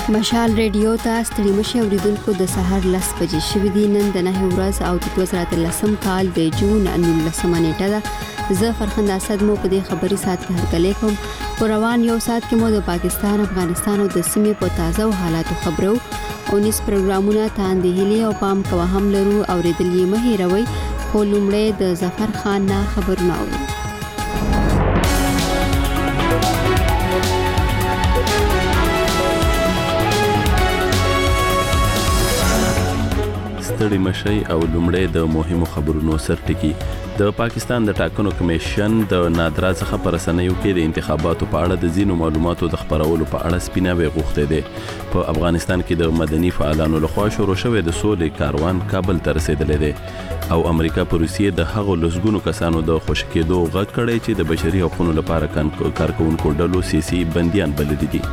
مشال ریډیو ته ستړي مشه اوریدونکو د سحر 10 بجې شوې دي. نن د 9 ورځ او د 2013 کال د جون 19 نیټه ده. زه فرخنده اسد مو په دې خبري سات کې هرکلی کوم. په روان یو سات کې مو د پاکستان، افغانستان او د سیمې په تازه او حالاتو خبرو او نس پروګرامونه تاندې هلي او پام کوه هم لرو. اوریدل یې مه هیروئ. خو لومړی د ظفر خان نه خبرونه اورو. ستړي مشي او لومړی د مهمو خبرونو سرټکی. د پاکستان د ټاکنو کمیشن د نادرا څخه پر رسنیو کې د انتخاباتو په اړه د ځینو معلوماتو د خبرولو په اړه سپیناوی غوښته دي. په افغانستان کې د مدني فعالانو لخوا شروع شوی د سولې کاروان کابل ته رسیدلی دی او امریکا په روسیې د هغو لسګونو کسانو د خوشی کېدو غږ کړی چې د بشري حقوقو لپاره کارکوونکو ډلو سیاسي بندیان بللي دي.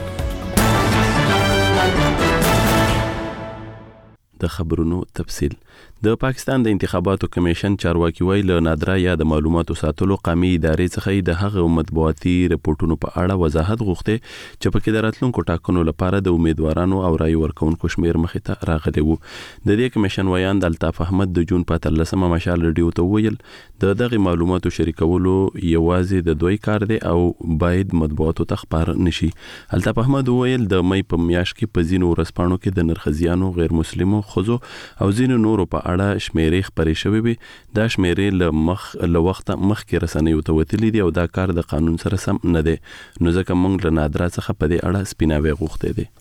د خبرونو تفصیل. د پاکستان د انتخاباتو کمیشن چارواکي وایي له نادرا یا د معلوماتو ساتلو قومي ادارې څخه د هغه مطبوعاتي رپورټونو په اړه وضاحت غوښته چې په کې د راتلونکو ټاکنو لپاره د امیدوارانو او رای ورکوونکو شمیر مخې ته راغلی وو. د دې کمیشن ویاند الطاف احمد د جون 14 مشال ریډیو ته ویل د دغه معلوماتو شریکولو یوازې د دوی کار دی او باید مطبوعاتو ته خبر نشي. الطاف احمد ویل د مې په میاشت کې په ځینو ورځپاڼو کې د نرخزیانو، غیر مسلمو خزو او ځینو نورو په اړه شمیرې خبرې شوې وي. دا شمیرې له وخت مخکې رسنیو ته وتلي دي او دا کار د قانون سره سم نه دی. نو ځکه موږ له نادرا څخه په دې اړه سپیناوی غوښته دي.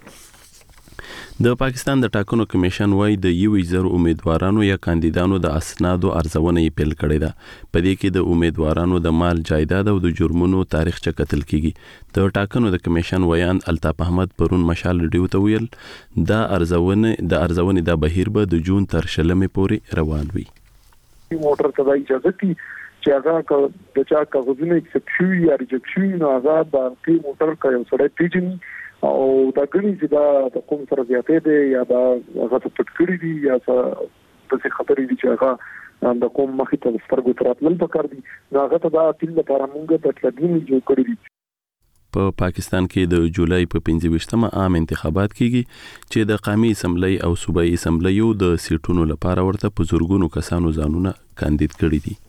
د پاکستان د ټاکنو کمیشن وايي د 1000 امیدوارانو یا کاندیدانو د اسنادو ارزونه یې پیل کړې ده. په دې کې د امیدوارانو د مال، جایداد او د جرمونو تاریخ چکتل کیږي. د ټاکنو د کمیشن ویاند الطاف احمد پرون مشال ریډیو ته ویل دا ارزونه د بهیر به د جون تر 20 پورې روان وي. موټر ته اجازه دي چې هغه د چا کاغذونه اکسپشن یا ریجکشن هغه باندې موټر کوي سره پیژني او دا غني چې دا د کوم سره زیاتې دي یا دا هغه څه پټکړي دي یا څه څه خطرې دي چې هغه د کوم مخې ته سترګو تراتل پکار دي. هغه ته دا تل لپاره موږ د تلګین جوړ کړی دي. په پاکستان کې د جولای په 25مه عام انتخابات کیږي چې د قومي اسمبلی او صوبایي اسمبلیو د سیټونو لپاره ورته په زورګونو کسانو ځانونه کاندید کړي دي.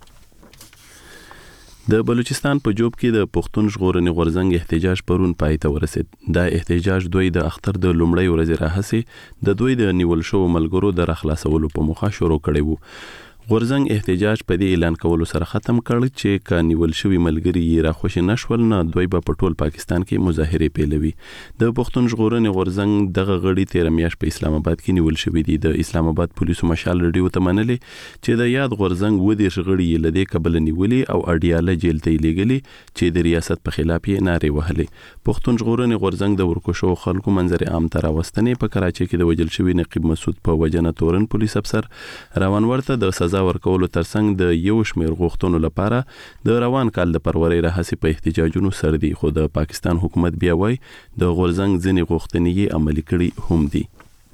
د بلوچستان په جوب کې د پښتون ژغورنې غورځنګ احتجاج پرون پای ته ورسید. دا احتجاج دوی د اختر د لومړۍ ورځې راهسې د دوی د نیول شو ملګرو د راخلاصولو په موخه شروع کړی وو. غورځنګ احتجاج په دې اعلان کولو سره ختم کړ چې کا نیول شوی ملګری یې راخوش نشول نه دوی په ټول پاکستان کې مظاهره پیلوي. د پښتون ژغورنې غورځنګ دغه غړي 13 میاشت په اسلام آباد کې نیول شوی دي. د اسلام آباد پولیسو مشال ریډیو ته منلي چې د یاد غورځنګ و دې غړي یې لدې قبل نیولي او اډیاله جیل ته لېږلي چې د ریاست په خلاف یې نارې وهلې. پښتون ژغورنې غورځنګ د ورکوشو خلکو منظر عام ته راوستنې په کراچۍ کې د وجل شوی نقیب مسعود په وجنه تورن پولیس افسر روان ورته د سزا ورکولو ترڅنګ د یو شمېر غوښتنو لپاره د روان کال د فروری راهسې په احتجاجونو سر دي. خو د پاکستان حکومت بیا وایي د غورځنګ ځینې غوښتنې یې عملي کړي هم دي.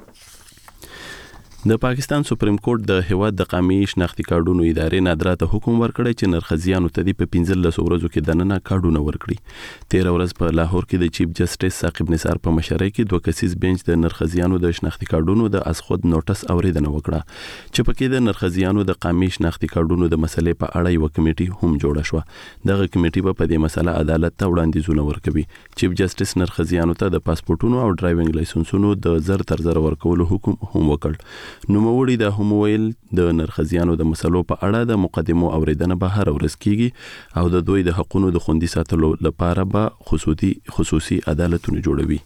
د پاکستان سپریم کورټ د هیواد د قومي شناختي کارډونو ادارې نادرا ته حکم ورکړی چې نرخزیانو ته په 15 ورځو کې دننه کارډونه ورکړي. 13 ورځ په لاهور کې د چیف جسټس ثاقب نثار په مشرۍ کې 2 کسیز بنچ د نرخزیانو د شناختي کارډونو د از خود نوټس اوریدنه وکړه چې پکې د نرخزیانو د قومي شناختي کارډونو د مسلې په اړه یو کمیټي هم جوړه شو. دغه کمیټي په دې مسله عدالت ته وړاندیزونه ورکوي. چیف جسټس نرخزیانو ته د پاسپورتونو او ډرایوینګ لایسنسونو د زر تر زر ورکولو حکم هم وکړ. نوموړي د هم ویل د نرخزیانو د مسلو په اړه د مقدمو اوریدنه به هر ورځ کیږي او د دوی د حقوقو د خوندي ساتلو لپاره به خصوصي عدالتونه جوړوي.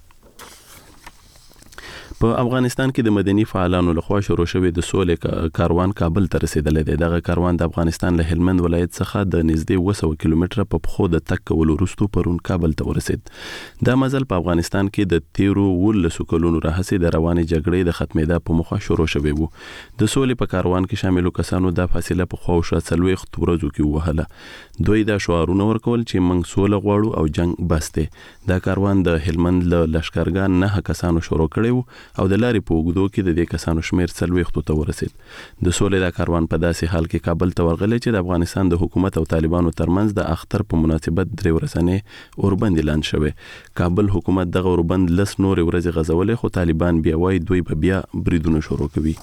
په افغانستان کې د مدني فعالانو لخوا شروع شوی د سولې کاروان کابل ته رسیدلی دی. دغه کاروان د افغانستان له هلمند ولایت څخه د نږدې 200 کیلومتره په پښو د تګ کولو وروسته پرون کابل ته ورسید. دا مزل په افغانستان کې د 13 کلونو راهیسې د روانې جګړې د ختمېدا په موخه شروع شوی وو. د سولې په کاروان کې شاملو کسانو د فاصله په خواوشا 40 ورځو کې وهله. دوی دا شعارونه ورکول چې موږ سوله غواړو او جنگ بس دی. دا کاروان د هلمند له لشکرګاه 9 کسانو شروع کړی وو او د لارې په اوږدو کې د دې کسانو شمیر 40 ته ورسید. د سولې د کاروان په داسې حال کې کابل ته ورغلی چې د افغانستان د حکومت او طالبانو ترمنځ د اختر په مناسبت 3 ورځې اوربند اعلان شوی. کابل حکومت دغه اوربند لس نور ورځې غځولې، خو طالبان بیا وایي دوی به بیا بریدونه شروع کوي.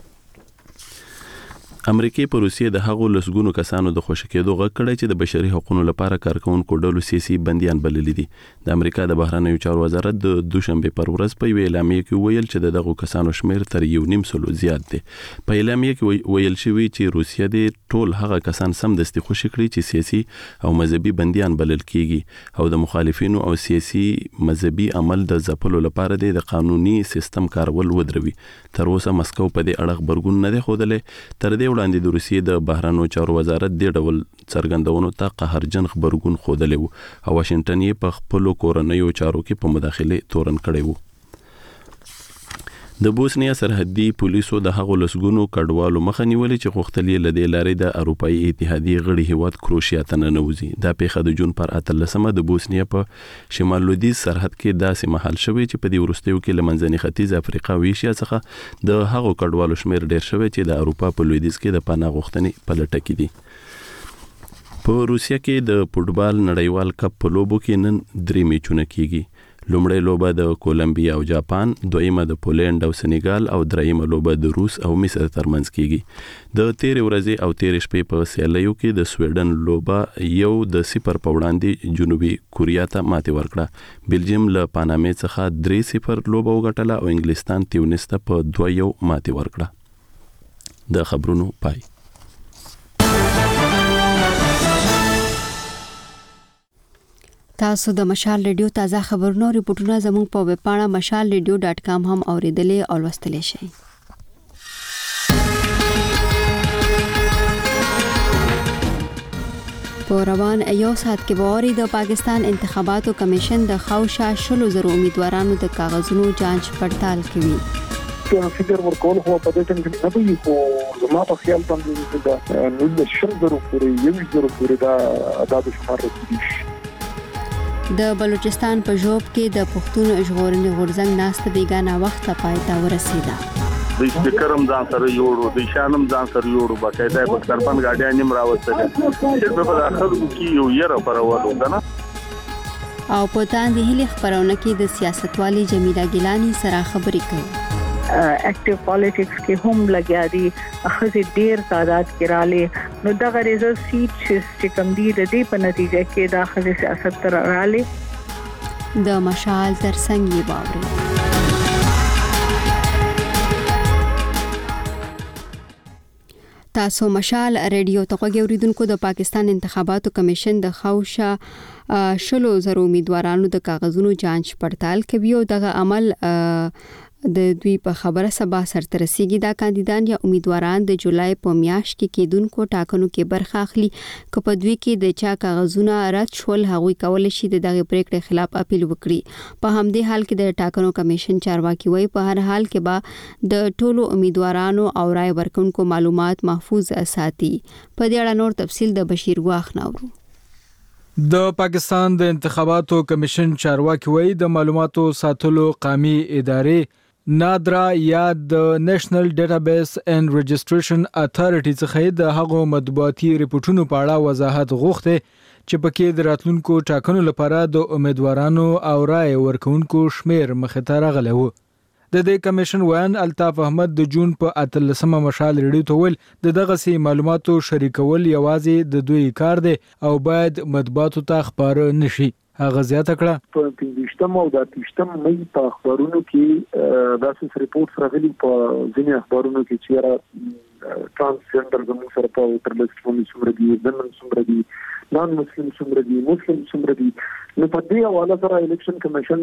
امریکای په روسیې د هغو لسګونو کسانو د خوشی کېدو غږ کړی چې د بشري حقوقو لپاره کارکونکو ډلو سیاسي بنديان بللي دي. د امریکا د بهرنیو چارو وزارت د دوشنبه پر ورځ په اعلامیه کې ویل چې دغه کسانو شمیر تر 1.5 زیات دي. په اعلامیه کې ویل شوی چې روسیه د ټول هغه کسان سمدستي خوشی کړي چې سیاسي او مذهبي بنديان بلل کیږي او د مخالفینو او سیاسي مذهبي عمل د ځپلو لپاره د قانوني سیستم کارول ودروي. تر اوسه مسکو په دې اړه خبرګون نه دی خوده. تر دې وړاندې د روسیې د بهرنیو چارو وزارت د ډول څرګندونو ته قهرجن خبرګون خوده او واشنگټن یې په خپل کورنیو چارو کې په مداخله تورن کړی وو. د بوسنیا سرحدي پولیسو د هغو لسګونو کډوالو مخه نیولې چې غوښتل لدې لارې د اروپאי اتحادیه غړي هیواد کروشیا ته ننوځي. دا پیښه د جون پر 18 د بوسنیا په شمال لویدیځ سرحد کې داسې محل شوی چې په دې وروستیو کې لمنځني ختیځ افریقا او ایشیا څخه د هغو کډوالو شمیر ډیر شوی چې د اروپا په لویدیځ کې د پناه غوښتنې په لټه کې دي. په روسیا کې د فوټبال نړیوال کپ په لوبو کې نن 3 میچونه کیږي. لومړی لوبه د کولمبیا او جاپان، دویمه د پولند او سنیګال او دریمه لوبه د روس او مصر ترمنځ کیږي. د 13 ورځې او 13 شپې په سیالیو کې د سویډن لوبه 1-0 په وړاندې جنوبي کوریا ته ماتې ورکړه. بلجیم له پانامې څخه 3-0 لوبه وګټله او انګلستان تیونس ته په 2-1 ماتې ورکړه. د خبرونو پای. تاسو د مشال ریډیو تازه خبرونه او ریپورتونه زموږ په ویب پاڼه mashalradio.com هم اوریدلې او لوستلی شئ. په روان یو ساعت کې به د پاکستان انتخاباتو کمیشن د خاوشا 100,000 امیدوارانو د کاغذونو جانچ پړتال کوي. فکر ورکول خو په دې ټیم کې نه وي، خو زما په خیال باندې دا 100,000 پورې 1,000 پورې دا عدد شمار رسیدي. د بلوچستان په ژوب کې د پښتون ژغورنې غورځنګ ناسته بیګانه وخت پای ته ورسیده. د سپیکرم ځان سره جوړو، د شانم ځان سره جوړو، باقاعده په کرپن گاډیان نیم راوستل چې په اخر کې یو یره پرولو کنه. او په تاندې هلي خبرونه کې د سیاستوالي جمیله ګیلانی سره خبرې کوي. اکټیو پالیټکس کې هم لګیا دي، اخزه ډیر تعداد کې رااله. نو دغه ریزلټ سیټ چې کوم دی د دې په نتیجه کې د اخزه سیاست تر رااله. د مشال ترڅنګ یې باوري. تاسو مشال ریډیو ته غوړیدونکو. د پاکستان انتخاباتو کمیشن د خاوشا 100,000 امیدوارانو د کاغذونو جانچ پړتال کوي او دغه عمل د دوی په خبره سبا سرته رسیږي. دا کاندیدان یا امیدواران د جولای په میاشت کې کېدونکو ټاکنو کې برخه اخلي. که په دوی کې د چا کاغذونه رد شول، هغوی کولای شي د دغه پریکړې خلاف اپیل وکړي. په همدې حال کې د ټاکنو کمیشن چارواکي وایي په هر حال کې به د ټولو امیدوارانو او رای ورکونکو معلومات محفوظ ساتي. په دې اړه نور تفصیل د بشیر ګواخ نورو. د پاکستان د انتخاباتو کمیشن چارواکي وایي د معلوماتو ساتلو قومي ادارې نادرا یا د نېشنل ډیټابیس اینڈ رجسټریشن اتھارټي څخه د هغو مطبوعاتي ریپورتونو په اړه وضاحت غوښته چې پکې د راتلونکو ټاکنو لپاره د امیدوارانو او رای ورکونکو شمیر مخې ته راغلی و. د دې کمیشن ویان الطاف احمد د جون په 18 مشال ریډیو ته ویل د دغه سي معلوماتو شریکول یوازې د دوی کار دی او باید مطبوعاتو ته خبر نشي. هغه زیاته کړه په 15 او د 18 مې په اخبارونو کې داسې ریپورت راغلي په ځینې اخبارونو کې چې را ترانسجندر زموږ سره په وټرلیست باندې څومره دي، زمون څومره دي، نان مسلم څومره دي، مسلم څومره دي. نو په دې حواله سره الیکشن کمیشن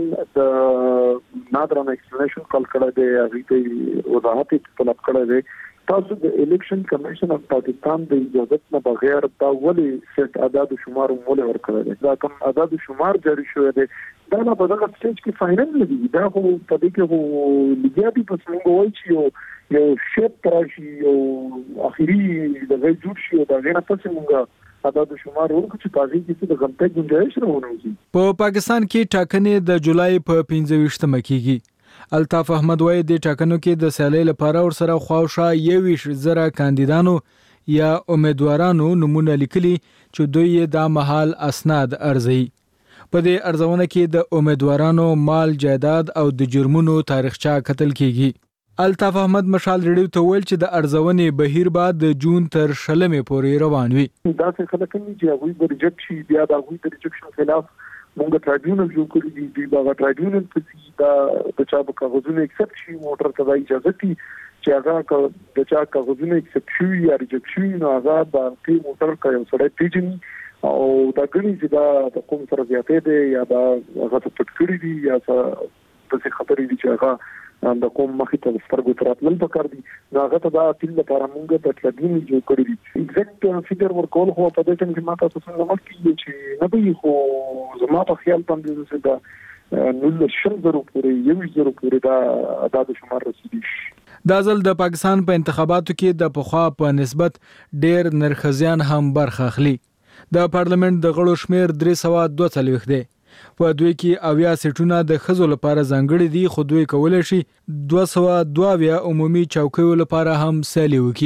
د نادرا ایکسپلینیشن کال کړی دی، هغه ته وضاحت طلب کړی دی. تاسو د الیکشن کمیشن اف پاکستان د اجازه نه بغیر دا ولې سیټ اعداد او شمار موږ ورکړل دي. دا کوم اعداد او شمار جاری شوی دی دا نه په دغه سټیج کې فائنل نه دي. دا خو په دې کې هو لګیاتي پس موږ وایي چې یو شیپ راشي او اخیری د جوړ شي دا غیر تاسو موږ اعداد او شمار ورکړو چې تاسو کې د غلطۍ گنجائش نه ونوځي. په پاکستان کې ټاکنې د جولای په 15 مې کېږي. الطاف احمد وای د ټاکنو کې د سیالۍ لپاره ورسره خواوشا 21,000 کاندیدانو یا امیدوارانو نمونه لیکلي چې دوی د مهال اسناد ارزي. په دې ارزونه کې د امیدوارانو مال جایداد او د جرمونو تاریخچه کتل کیږي. الطاف احمد مشال ریډیو ته ویل چې د ارزونې بهیر بعد د جون تر 16 پورې روان وي. دا څه خلک چې هغه د ریجکټ شي بیا د هغه د ریجکشن خلاف موږ ټرایبیونل جوړ کړی دی. دا ټرایبیونل په د چا په کاغذونو ایکسپټ شي موټر ته اجازه دي چې هغه د چا کاغذونو ایکسپټ شي یا ریجکټ شي نو هغه د موټر کوي سره پیژني او دا غني چې دا د کوم سره زیاتې دي یا دا هغه ته پټ کړی دي یا څه خطرې دي چې هغه د کوم مخې ته سترګو تراتل پکار دي. هغه ته دا تل لپاره موږ د ټرایبیونل جوړ کړی دي. ایگزیکټ فیګر ورکول خو په دې ټیم کې ماته څه نه مکیږي چې نه به خو زما په خیال باندې چې دا 0.0 پورې 1.0 پورې دا عدد شمار رسیدي. دا ځل د پاکستان په انتخاباتو کې د پخوا په نسبت ډېر نرخزیان هم برخه اخلي. د پارلیمنت د غړو شمیر 342 دی. په دوی کې 80 سیټونه د ښځو لپاره ځانګړي دي خو دوی کولای شي 222 عمومي چوکیو لپاره هم سیالي وکړي.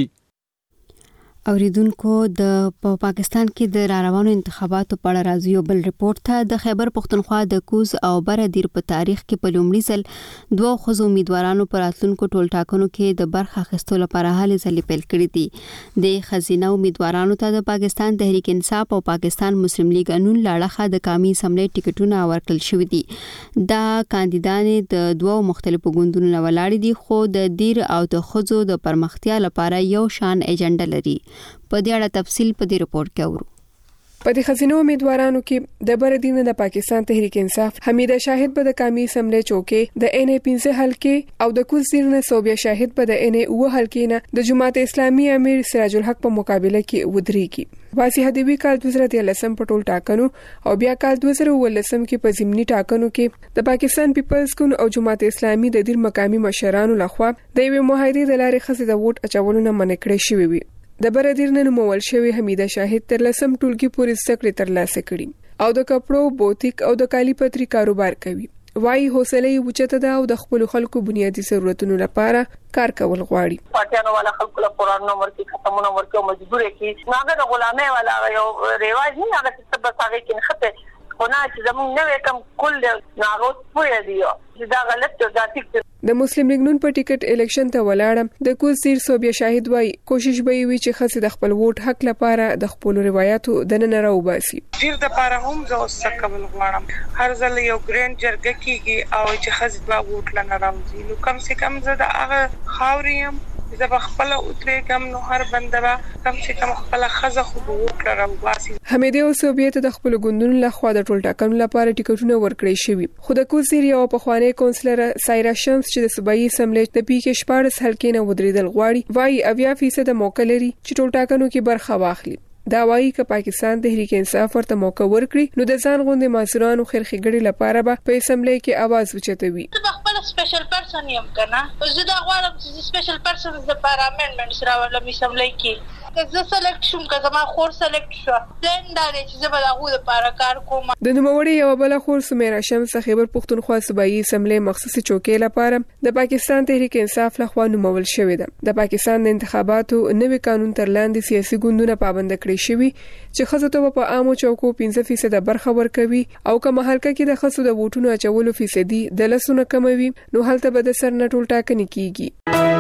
اوریدونکو د پاکستان کې د راروانو انتخاباتو په اړه راځي یو بل ریپورت ته. د خیبر پختونخوا د کوز او بره دیر په تاریخ کې په لومړي ځل 2 ښځو امیدوارانو پر راتلونکو ټول ټاکنو کې د برخه اخیستلو لپاره هلې ځلې پیل کړې دي. د ښځینه امیدوارانو ته د پاکستان تحریک انصاف او پاکستان مسلم لیگ انون لاړه د قومي اسمبلی ټیکټونه ورکړل شوي دي. دا کاندیدانې د 2 مختلفو ګوندونو نه ولاړې دي خو د دیر او د ښځو د پرمختیا لپاره یو شان ایجنډا لري. په دې اړه تفصیل په دې رپورت کې اورو. په دې خزینو امیدوارانو کې د بردین د پاکستان تحریک انصاف حمیده شاهد په د قومي اسمبلی چوکې د ان ای 15 حلقې او د کوزیر نه صوبیا شاهد په د ان ای 9 حلقې نه د جماعت اسلامي امیر سراج الحق په مقابله کې ودرېږي. واسي حدیبی کال 2013 په ټول ټاکنو او بیا کال 2019 کې په ضمني ټاکنو کې د پاکستان پیپلز ګوند او جماعت اسلامي د دیر مقامي مشرانو لخوا د یو معاهده د لارې خزې د ووټ اچولو نه منع کړی شوی وي. د بردیر نه نومول شوی حمیده شاهد تر لسم ټولګي پورې زده کړې ترلاسه کړي او د کپړو بوتیک او د کالی پتری کاروبار کوي. وايي حوصله یې اوچته ده او د خپل خلکو بنیادی ضرورتونو لپاره کار کول غواړي. پټانو والا خلکو له قران نمبر کې ختمونه ورکو مجبور کې ناګه د غلامه والا یو ریواج نه هغه څه بس هغه کې خطه خونه چې زموږ نوې کم کل ناروت پوهه دی چې دا غلط او دا ټیک. د مسلم لیگ نون په ټیکټ الیکشن ته ولاړم د کوزیر صوبیا شاهد وای کوشش به وي چې خاصه د خپل ووټ حق لپاره د خپل روایتو د نن راوباسي. ډیر د لپاره هم زه وسکول غواړم هر ځل یو ګرین جرګه کیږي او چې خاصه د ووټ لنه راوځي نو کم سے کم زه د هغه خاوریم زه په خپل اوترې کم نو هر بندبا کم سے کم خپل خزه خو ووټ راوباسي. حمیده او صوبیت د خپل ګوندونو لخوا د ټول ټاکنو لپاره ټیکټونه ورکړی شوی خو د کوزیر یو په خوانې کونسلر سایرا شمس چې د صوبایي اسمبلی د پی کې 14 حلقې نه ودرېدل غواړي وايي 80% موقع لري چې ټول ټاکنو کې برخه واخلي. دا وايي چې پاکستان تحریک انصاف ورته موقع ورکړي نو د ځان غوندې ماسورانو خیرخېګړي لپاره به په اسمبلی کې आवाज وچتوي. خپل سپیشل پرسن یم کنه زه دا غواړم چې سپیشل پرسن د پارلیمنت سره ولوم اسمبلی کې زه سلیکټ شوم که ما خور سلیکټ شو پلان دا چې زه به هغه لپاره کار کوم. د نوموړي یو بل خور سمیرا شمس خیبر پختونخوا صوبایي اسمبلی مخصوصي چوکۍ لپاره د پاکستان تحریک انصاف لخوا نومول شوې ده. د پاکستان د انتخاباتو نوې قانون تر لاندې سیاسي ګوندونه پابند کړی شوی چې خزو ته په عامو چوکو 15% برخه ورکوي او کومه حلقه کې د خزو د ووټونو اچولو فیصدي د لسونه کموي نو هلته به د سر نه ټول ټاکنې کیږي.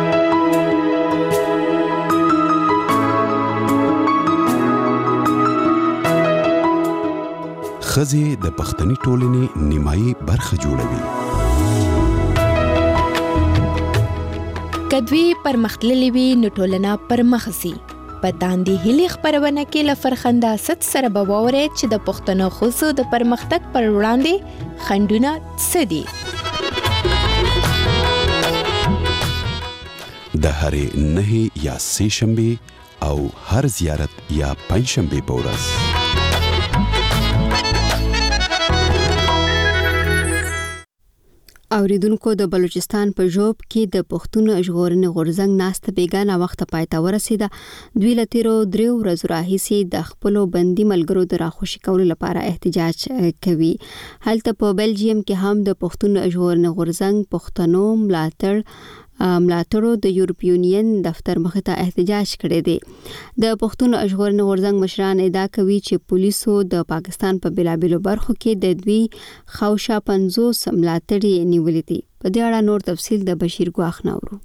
خزي د پښتني ټولنې نیمایي برخه جوړوي. کدوی پرمختللي وي نو ټولنه پرمخسي. په داندې هلي خبرونه کې لفرخنده ست سره بووري چې د پښتنو خصو د پرمختګ پر وړاندې خندونه سدي. د هرې نه یا سه شنبه او هر زیارت یا پنځ شنبه په ورځ اوریدونکو د بلوچستان په جوب کې د پښتون ژغورنې غورځنګ ناست بیگانه وخت پای ته ورسیده. دوی له تیرو 3 ورځو راهیسې د خپل بندي ملګرو د راخوشي کولو لپاره احتجاج کوي. هلته په بلجیم کې هم د پښتون ژغورنې غورځنګ پښتنو ملاتړو د یورپی یونین دفتر مخې ته احتجاج کړی دی. د پښتون ژغورنې غورځنګ مشران ادعا کوي چې پولیسو د پاکستان په بلابلو برخو کې د دوی خوشا 50 ملاتړي نیولې دي. په دې اړه نور تفصیل د بشیر ګواخ نورو.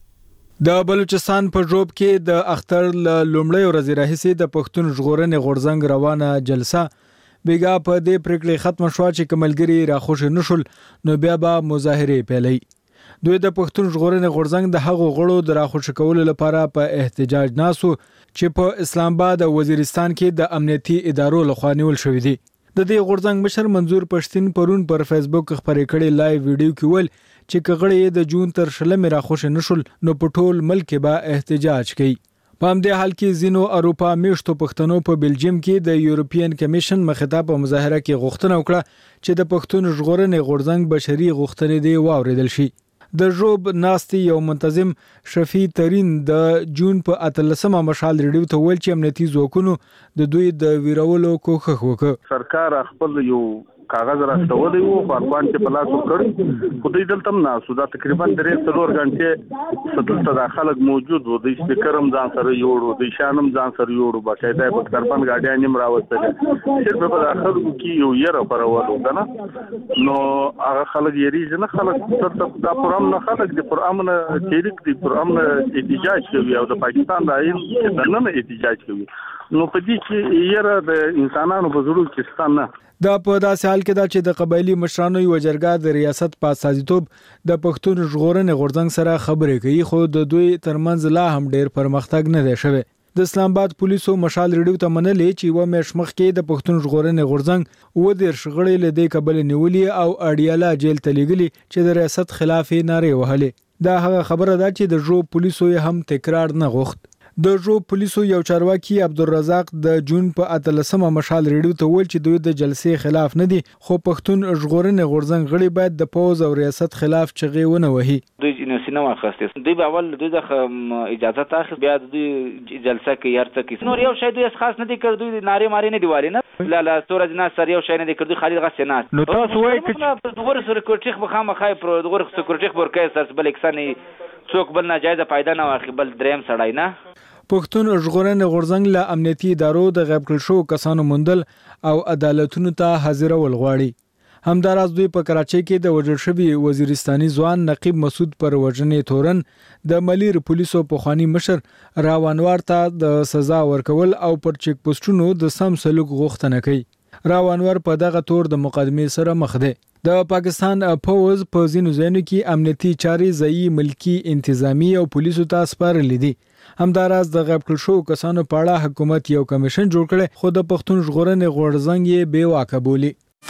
د بلوچستان په جوب کې د اختر لومړی ورځ راهیسې د پښتون ژغورنې غورځنګ روانه جلسه بیګا په دې پریکړې ختم شو چې کملګری راخوش نشول نو بیا به مظاهره پیلي. دوی د پښتون ژغورنې غورځنګ د هغو غړو د راخوش کولو لپاره په احتجاج ناسو چې په اسلام آباد او وزیرستان کې د امنیتي ادارو لخوا نیول شوې دي. د دې غورځنګ مشر منظور پښتين پرون پر فیسبوک خبرې کړې لایو ویډیو کې ول چې کغړې د جون تر شلمې راخوش نشول نو په ټول ملک به احتجاج کوي. په همدې حال کې زینو اروپا میشتو پښتنو په بلجیم کې د یورپین کمیشن مخاطب په مظاهره کې غوښتنه وکړه چې د پښتون ژغورنې غورځنګ بشري غوښتنې دی واوریدل شي. د جوب ناستي یو منتظم شفیع ترين د جون په 13مه مشال ریډیو ته ویل چې امنیتي ځواکونو د دوی د ویرولو کوښښ وکړ. سرکار خپل یو کاغذ راستولی وو خپل چې په لاس وکړ خو دوی دلته نه سودا تقریبا 3-4 غنټه دلته د خلک موجود وو. د سپیکرم ځان سره یوړو د شانم ځان سره یوړو باقاعده په کرپن گاډیان نیم راوستل صرف په اخر کې یو یره پرولو کنه نو هغه خلک یې نه خلک تر د پرام نه خلک د پرام نه تحریک د پرام نه احتجاج کوي او د پاکستان د عین نه احتجاج کوي نو په دې کې یره د انسانانو په ضرورت کې ستانه دا په داسې حال کې دا چې د قبایلی مشرانو یو جرګه د ریاست په اساسیتوب د پښتون ژغورنې غورځنګ سره خبرې کوي خو د دوی ترمنځ لا هم ډیر پرمختګ نه دی شوی. د اسلام آباد پولیسو مشال ریډیو ته منلې چې و مېش مخ کې د پښتون ژغورنې غورځنګ و د شغړې له دې قبل نیولې او اړیاله جیل ته لګلې چې د ریاست خلاف نارې وهلې. دا هغه خبره ده چې د جو پولیسو هم تکرار نه غوښت. د جو پولیسو یو چارواکي عبدالرزاق د جون په 13مه مشال ریډیو ته ویل چې دوی د جلسې خلاف نه دي خو پښتون ژغورنې غورځنګ غړي باید د پوز او ریاست خلاف چغې ونه وهي. دوی نو واخستې دوی به اول دوی د اجازه تاخذ بیا دوی جلسه کې هرڅه کې نور یو شی دوی خاص نه دي کړ دوی نارې مارې نه دی واري نه لا سورج نه سر یو شی نه دی کړ دوی خالي غسه نه نو تاسو وایي چې دغه سکیورټي خامہ خای پر دغه سکیورټي ورکې سر بل اکساني څوک بل ناجایز فائدہ نه واخی بل دریم سړای نه. پښتون ژغورنې غورځنګ له امنیتي ادارو د غیب کړل شو کسانو موندل او عدالتونو ته حاضرول غواړي. همداراز دوی په کراچۍ کې د وژل شوي وزیرستاني ځوان نقیب مسعود پر وژنې تورن د ملیر پولیسو پخوانی مشر راوانوار ته د سزا ورکول او پر چیک پوسټونو د سم سلوک غوښتنه کوي. راوانوار په دغه تور د مقدمې سره مخ دی. د پاکستان پوز په ځینو ځایونو کې امنیتي چارې ځایي ملکی انتظامی او پولیسو ته سپارلې دي. همداراز د غیب کړل شو کسانو په اړه حکومت یو کمیشن جوړ کړي خو د پښتون ژغورنې غورځنګ یې بې واکه بولي.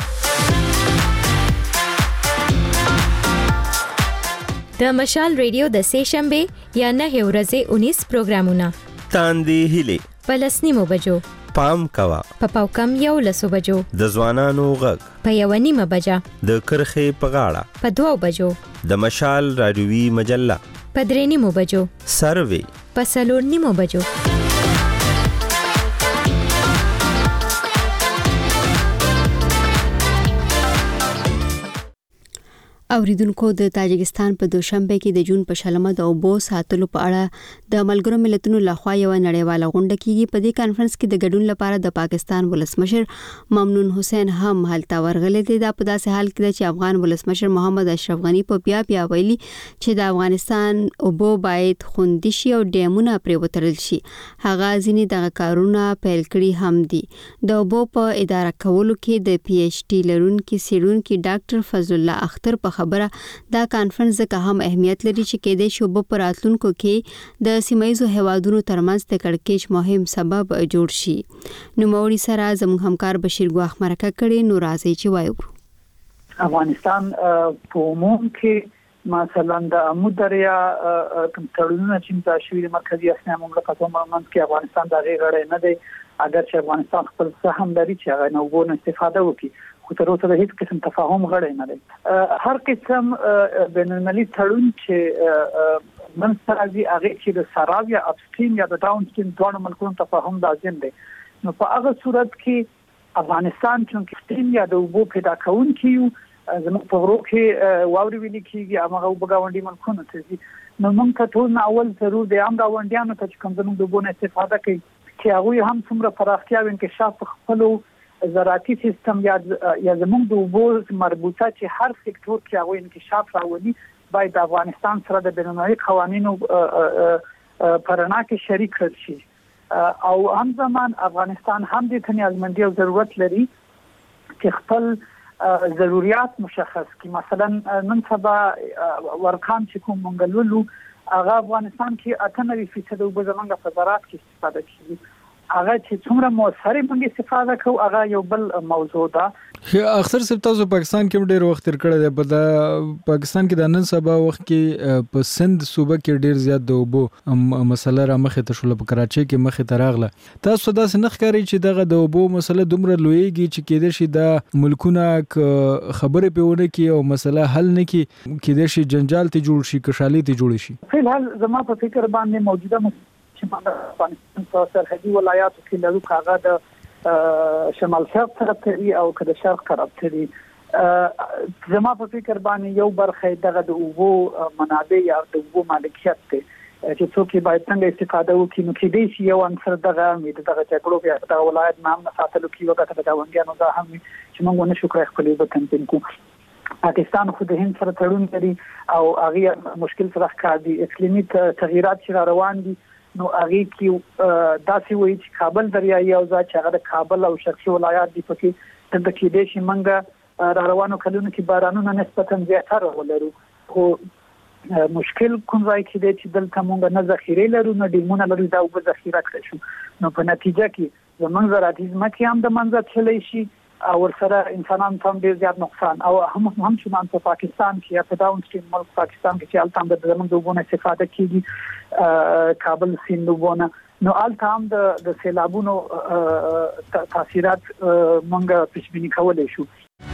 د مشال ریډیو د سه شنبه یا 9 ورځې 19 پروګرامونه تاندې هلي پلسنیمو بجو پام کوا په پاوکم یو لسو بجو د ځوانانو غږ په یو نیمه بجا د کرخې په غاړه په 2 بجو د مشال رادیوي مجله په 3 نیمو بجو سروي په 4 نیمو بجو. اوریدونکو د تاجکستان په دوشنبه کې د جون په شلمه د اوبو ساتلو په اړه د ملګرو ملتونو لخوا یو نړیواله غونډه کیږي. په دې کانفرنس کې د ګډون لپاره د پاکستان ولسمشر ممنون حسین هم هلته ورغلی دی. دا په داسې حال کې چې افغان ولسمشر محمد اشرف غنی په بیا ویلي چې د افغانستان اوبو باید خوندي شي او ډیمونه پرې وتړل شي. هغه ځینې دغه کارونه پیل کړي هم دي. د اوبو په اداره کولو کې د پی ایچ ډي لرونکي څېړونکي ډاکټر فضل الله اختر په خبره دا کانفرنس ځکه هم اهمیت لري چې کېدای شي په راتلونکو کې د سیمایي هیوادونو ترمنځ د کړکېچ مهم سبب جوړ شي. نو موري سره زموږ همکار بشیر ګواخ مرکه کړي نو راځي چې وایو افغانستان په عموم کې مثلا د عمود دریا کوم تړونونه چې متشوي د مرکزی اسیا مملکتونو ترمنځ کې افغانستان د غړي نه دی اگر چې افغانستان خپل سهم لري چې هغه نو غوښنه استفاده وکړي خو خو تر اوسه هیڅ قسم تفاهم غړی نه دی. هر قسم بین المللي تړون چې من سره دی هغه چې د سراو یا اپستریم یا د ډاون سټریم دوه ملکونو تفاهم لازم دی. نو په هغه صورت کې افغانستان چې سټریم یا د اوبو پیدا کوونکی یو زموږ په غرو کې واوري ویل کېږي هغه وبګاونډي ملکونه ته نو موږ ته ټول اول ضرور دی هم گاونډیانو ته چې کوم زموږ د اوبو نه استفاده کوي چې هغه هم څومره پراختیا او انکشاف په خپل زراعتي سیستم یا زموږ د اوبو مربوطه چې هر سکتور کې هغه انکشاف راولي باید د افغانستان سره د بین‌المللي قوانینو پرنا کې شریک شي او هم زمان افغانستان هم د تنیازمندي او ضرورت لري چې خپل ضرورت مشخص کی مثلا نن سبا ورکان چې کوم منګلولو هغه افغانستان کې 98% د زمونږ په زراعت کې استفاده کوي هغه چې څومره موثره موږ استفاده کوو هغه یو بل موضوع ده. اکثر سب تاسو پاکستان کې ډېر وخت تیر کړی دی په پاکستان کې د نن سبا وخت کې په سند صوبه کې ډېر زیات د اوبو مسله را مخې ته شول په کراچۍ کې مخې ته راغله. تاسو دا څنګه ښکاري چې دغه د اوبو مسله دومره لویږي چې کېدای شي د ملکونه خبرې پیونه کې او مسله حل نه کې کېدای شي جنجال ته جوړ شي کشالي ته جوړ شي. فلحال زما په فکر باندې موجوده چې د افغانستان په سرحدي ولایاتو کې لږ کاغه د شمال شرق طرف ته او که د شرق طرف ته زما په فکر باندې یو برخه دغه د اوبو منابع یا د اوبو مالکیت ته چې څوک باید څنګه استفاده وکړي نو کې دې یو عنصر دغه دغه چکړو بیا د ولایت نام نه ساتلو کې وکړه د گاونډیانو دا هم چې موږ نه شو کړی خپل وطن ته پاکستان خو د هند سره تړون لري او هغه مشکل سره ښکار دي اقلیمي تغیرات چې روان دي نو هغه کې داسې وایي چې کابل دریایي او ځکه هغه د کابل او شرقي ولایات دی پکې د کې د شمنګ را روانو کلونو کې بارانونه نسبتا زیاتره ولرو خو مشکل کوم ځای کې دی چې دلته موږ نه ذخیره لرو نه ډیمونه لرو دا وب ذخیره کړی شو نو په نتیجه کې زمونږ زراعتي ځمکې هم د منځ چلی شي او ورسره انسانان ته ډیر زیات نقصان او هم شومان په پاکستان کې یا په ډاون سټریم ملک پاکستان کې چې الته د زمونږ د اوبو استفاده کیږي کابل سیند وبونه نو الته هم د سیلابونو تاثیرات موږ پیشبینی کولای شو.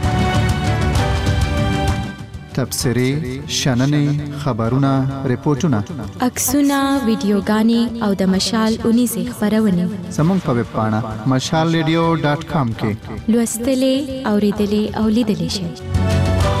تبصرې شننې خبرونه ریپورتونه عکسونه ویډیوګانې او د مشال 19 خبرونه زموږ په ویب پاڼه mashalradio.com کې لوستلې اوریدلې او لیدلې شئ.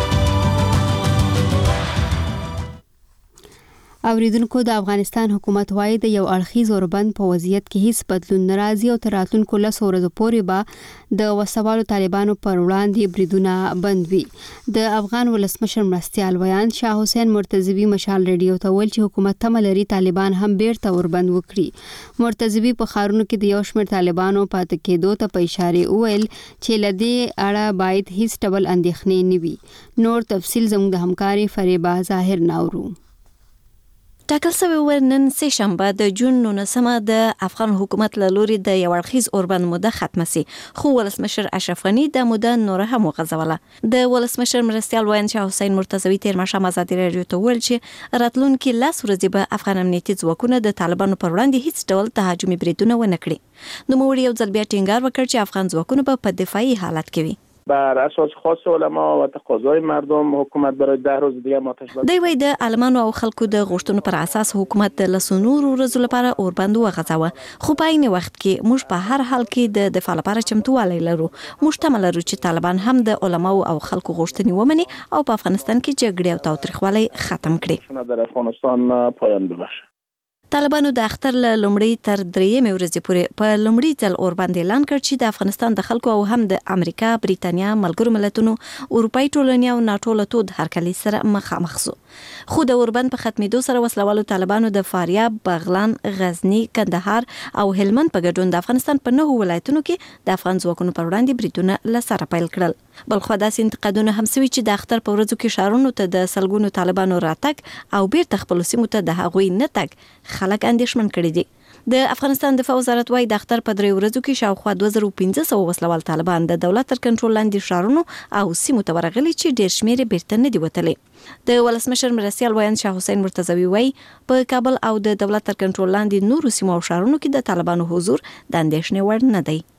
اوریدونکو د افغانستان حکومت وايي د یو اړخیز اوربند په وضعیت کې هیڅ بدلون ناراضي او تر راتلونکو 10 ورځې پورې به د وسوالو طالبانو پر وړاندې بریدونه بند وي. د افغان ولسمشر مرستیال ویان شاه حسین مرتضوی مشال ریډیو ته ویل چې حکومت تمه لري طالبان هم بیرته اوربند وکړي. مرتضوی په خارونو کې د یو شمېر طالبانو پاتې کېدو ته په اشاره ویل چې لدې اړه باید هیڅ ډول اندېښنې نه وي. نور تفصیل زموږ د همکاري فریبا ظاهر ناورو. ټاکل شوی ورنن سه شنبه د جون 19 د افغان حکومت له لوري د یو اړخیز اوربند موده ختمه سي خو ولسمشر اشرف غنی د موده نور هم وغځوله. د ولسمشر مرستیال ویان شاه حسین مرتضوی تیر ماښام ازادي راډیو ته ویل چې راتلونکي 10 ورځې به افغان امنیتي ځواکونه د طالبانو پر وړاندې هیڅ ډول تهاجمي بریدونه ونه کړي. نو موږ یو ځل بیا ټینګار وکړ چې افغان ځواکونه په دفاعي حالت کې وي. بر اساس خاص علما و تقاضای مردم حکومت برای 10 روز دیگه آتش بس. دی وای د علمانو او خلکو د غوښتنو پر اساس حکومت د لسنورو ورځو لپاره اوربند وغځاوه خو په عین وخت کې موږ په هر حال کې د دفاع لپاره چمتووالی لرو. موږ تمه لرو چې طالبان هم د علماو او خلکو غوښتنې ومني او په افغانستان کې جګړې او تاوتریخوالی ختم کړي. در افغانستان پایان ببخشه. طالبانو د اختر له لومړۍ تر درېیمې ورځې پورې په لومړي ځل اوربند اعلان کړ چې د افغانستان د خلکو او هم د امریکا، بریتانیا، ملګرو ملتونو، اروپאי ټولنې او ناټو له تود هرکلي سره مخامخ شو. خو د اوربند په ختمېدو سره وسلوالو طالبانو د فاریاب، بغلان، غزنی، کندهار او هلمند په ګډون د افغانستان په 9 ولایتونو کې د افغان ځواکونو پر وړاندې بریدونه لسره پیل کړل. بلخو داسې انتقادونه هم سوي چې د اختر په ورځو کې شهرونو ته د سلګونو طالبانو راتګ او بیرته خپل سیمو ته د هغوی نه تګ خلک اندېښمن کړي دي. د افغانستان دفاع وزارت وايي د اختر په 3 ورځو کې شاوخوا 2500 وسلوال طالبان د دولت تر کنټرول لاندې شهرونو او سیمو ته ورغلي چې ډېر شمېر بیرته نه دی وتلي. د ولسمشر مرستیال ویان شاه حسین مرتضوی وايي په کابل او د دولت تر کنټرول لاندې نورو سیمو او شهرونو کې د طالبانو حضور د اندېښنې وړ نه دی.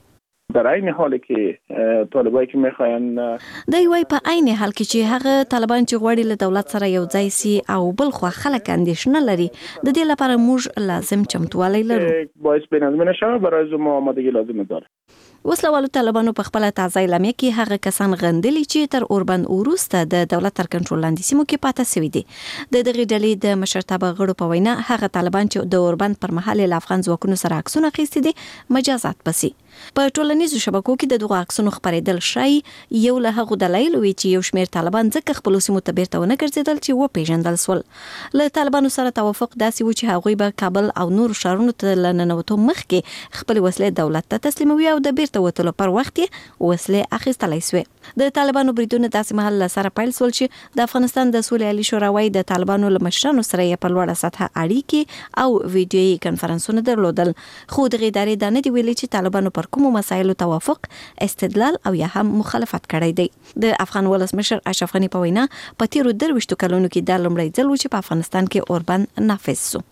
در این حال که طالبایی که میخواین د یوې په عین حال کې چې هغه طالبان چې غواړي له دولت سره یو ځای سي او بل خو خلک اندیشنه لري د دې لپاره موږ لازم چمتووالی لرو باعث بینظمی نشه برای ما آمادگی لازم داره وسلوالو طالبانو په خپل تازه اعلامیه کې هغه کسان غندلي چې تر اوربند وروسته د دولت تر کنټرول لاندې سیمو کې پاتې شوي دي د دغه ډلې د مشرتابه غړو په وینا هغه طالبان چې د اوربند پر مهال له افغان ځواکونو سره عکسونه اخیستي دي مجازات پسي په ټولنیزو شبکو کې د دغه عکسونو خبرېدل شای یو له هغه دلایل وی چې یو شمېر طالبان ځکه خپل سیمو ته بیرته ونه ګرځیدل چې و پیژندل سول له طالبانو سره توافق داسې و چې هغوی به کابل او نور شهرونو ته لننوتو مخکې خپل وسلې دولت ته تسلیموي او د بیرته وتلو پر وخت وسلې اخیستلای شوې د طالبانو بریدونه داسې مهال سره پیل سول چې د افغانستان د سولې عالی شورا د طالبانو له مشرانو سره په لوړه سطحه اړیکې او ویډیويي کنفرانسونه درلودل خو د ادارې د نه دی ویلي چې طالبانو پر کومو مسایلو توافق استدلال او یا هم مخالفت کړی دی د افغان ولسمشر اشرف غنی په وینا په تیرو 23 کلونو کې د لومړي ځل و چې په افغانستان کې اوربند نافذ شو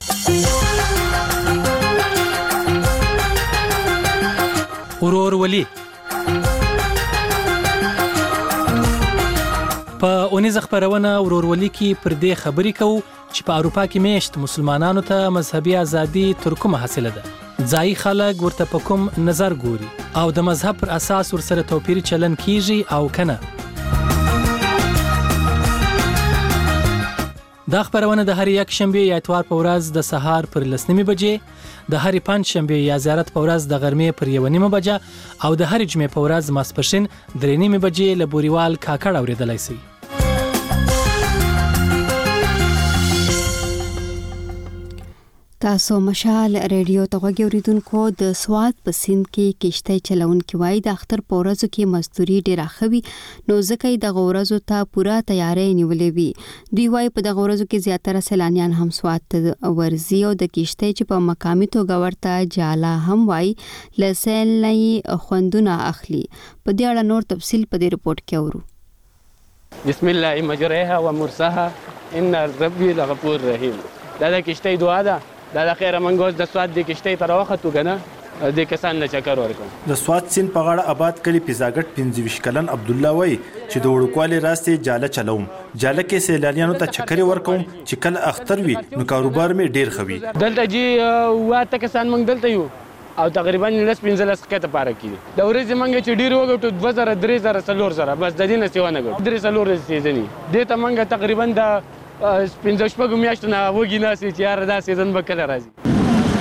ورورولي په اونیزه خبرونه ورورولي کې پر دې خبرې کوو چې په اروپا کې میشت مسلمانانو ته مذهبي ازادي تر کومه حاصله ده ځای خلک ورته په کوم نظر ګوري او د مذهب پر اساس ورسره توپیری چلن کیږي او کنه دا خبرونه د هر یک شنبه یا اتوار په ورځ د سهار پر 9 بجې د هر پنځ شنبه یا زیارت په ورځ د غرمې پر 1 بجې او د هر جمعې په ورځ ماسپښین 3 بجې له بوريوال کاکړ اوریدلای شي تاسو مشال ریډیو ته غوږی اوریدونکو د سواد په سیند کې کشته چلونکي وای د اختر پورزو کې مزدوري ډیره خوي نو ځکه د غورزو ته پوره تیاری نیولې وي دوی وای په د غورزو کې زیاتره سیلانیان هم سواد ته ورزي او د کشته چې په مقامي توګه ورته جالا هم وای لسل نه خوندونه اخلي په دې اړه نور تفصیل په دې رپورت کې اورو بسم الله مجريها ومرساها ان ربي لغفور رحيم دا د کشته دعا ده دا خیره منګوز د سواد د کشته پر وخت وګنه د کسان نه چکر ورکو د سواد سین په غاړه آباد کلی پیزاګټ 25 کلن عبد الله وای چې د وړوکوالي راستي جاله چلوم جاله کې سیلانیانو ته چکر ورکوم چې کله اختر وي نو کاروبار می ډیر خوي دلته جی واته کسان منګ دلته یو او تقریبا 15 کته پاره کیږي د ورځې منګ چې ډیر وګټو 2000 3000 4000 بس د دینه سیونه ګټ 3000 سیزنی د ته منګ تقریبا د 15 میاشتو نه وګی ناسي چې یار دا سیزن به کله راځي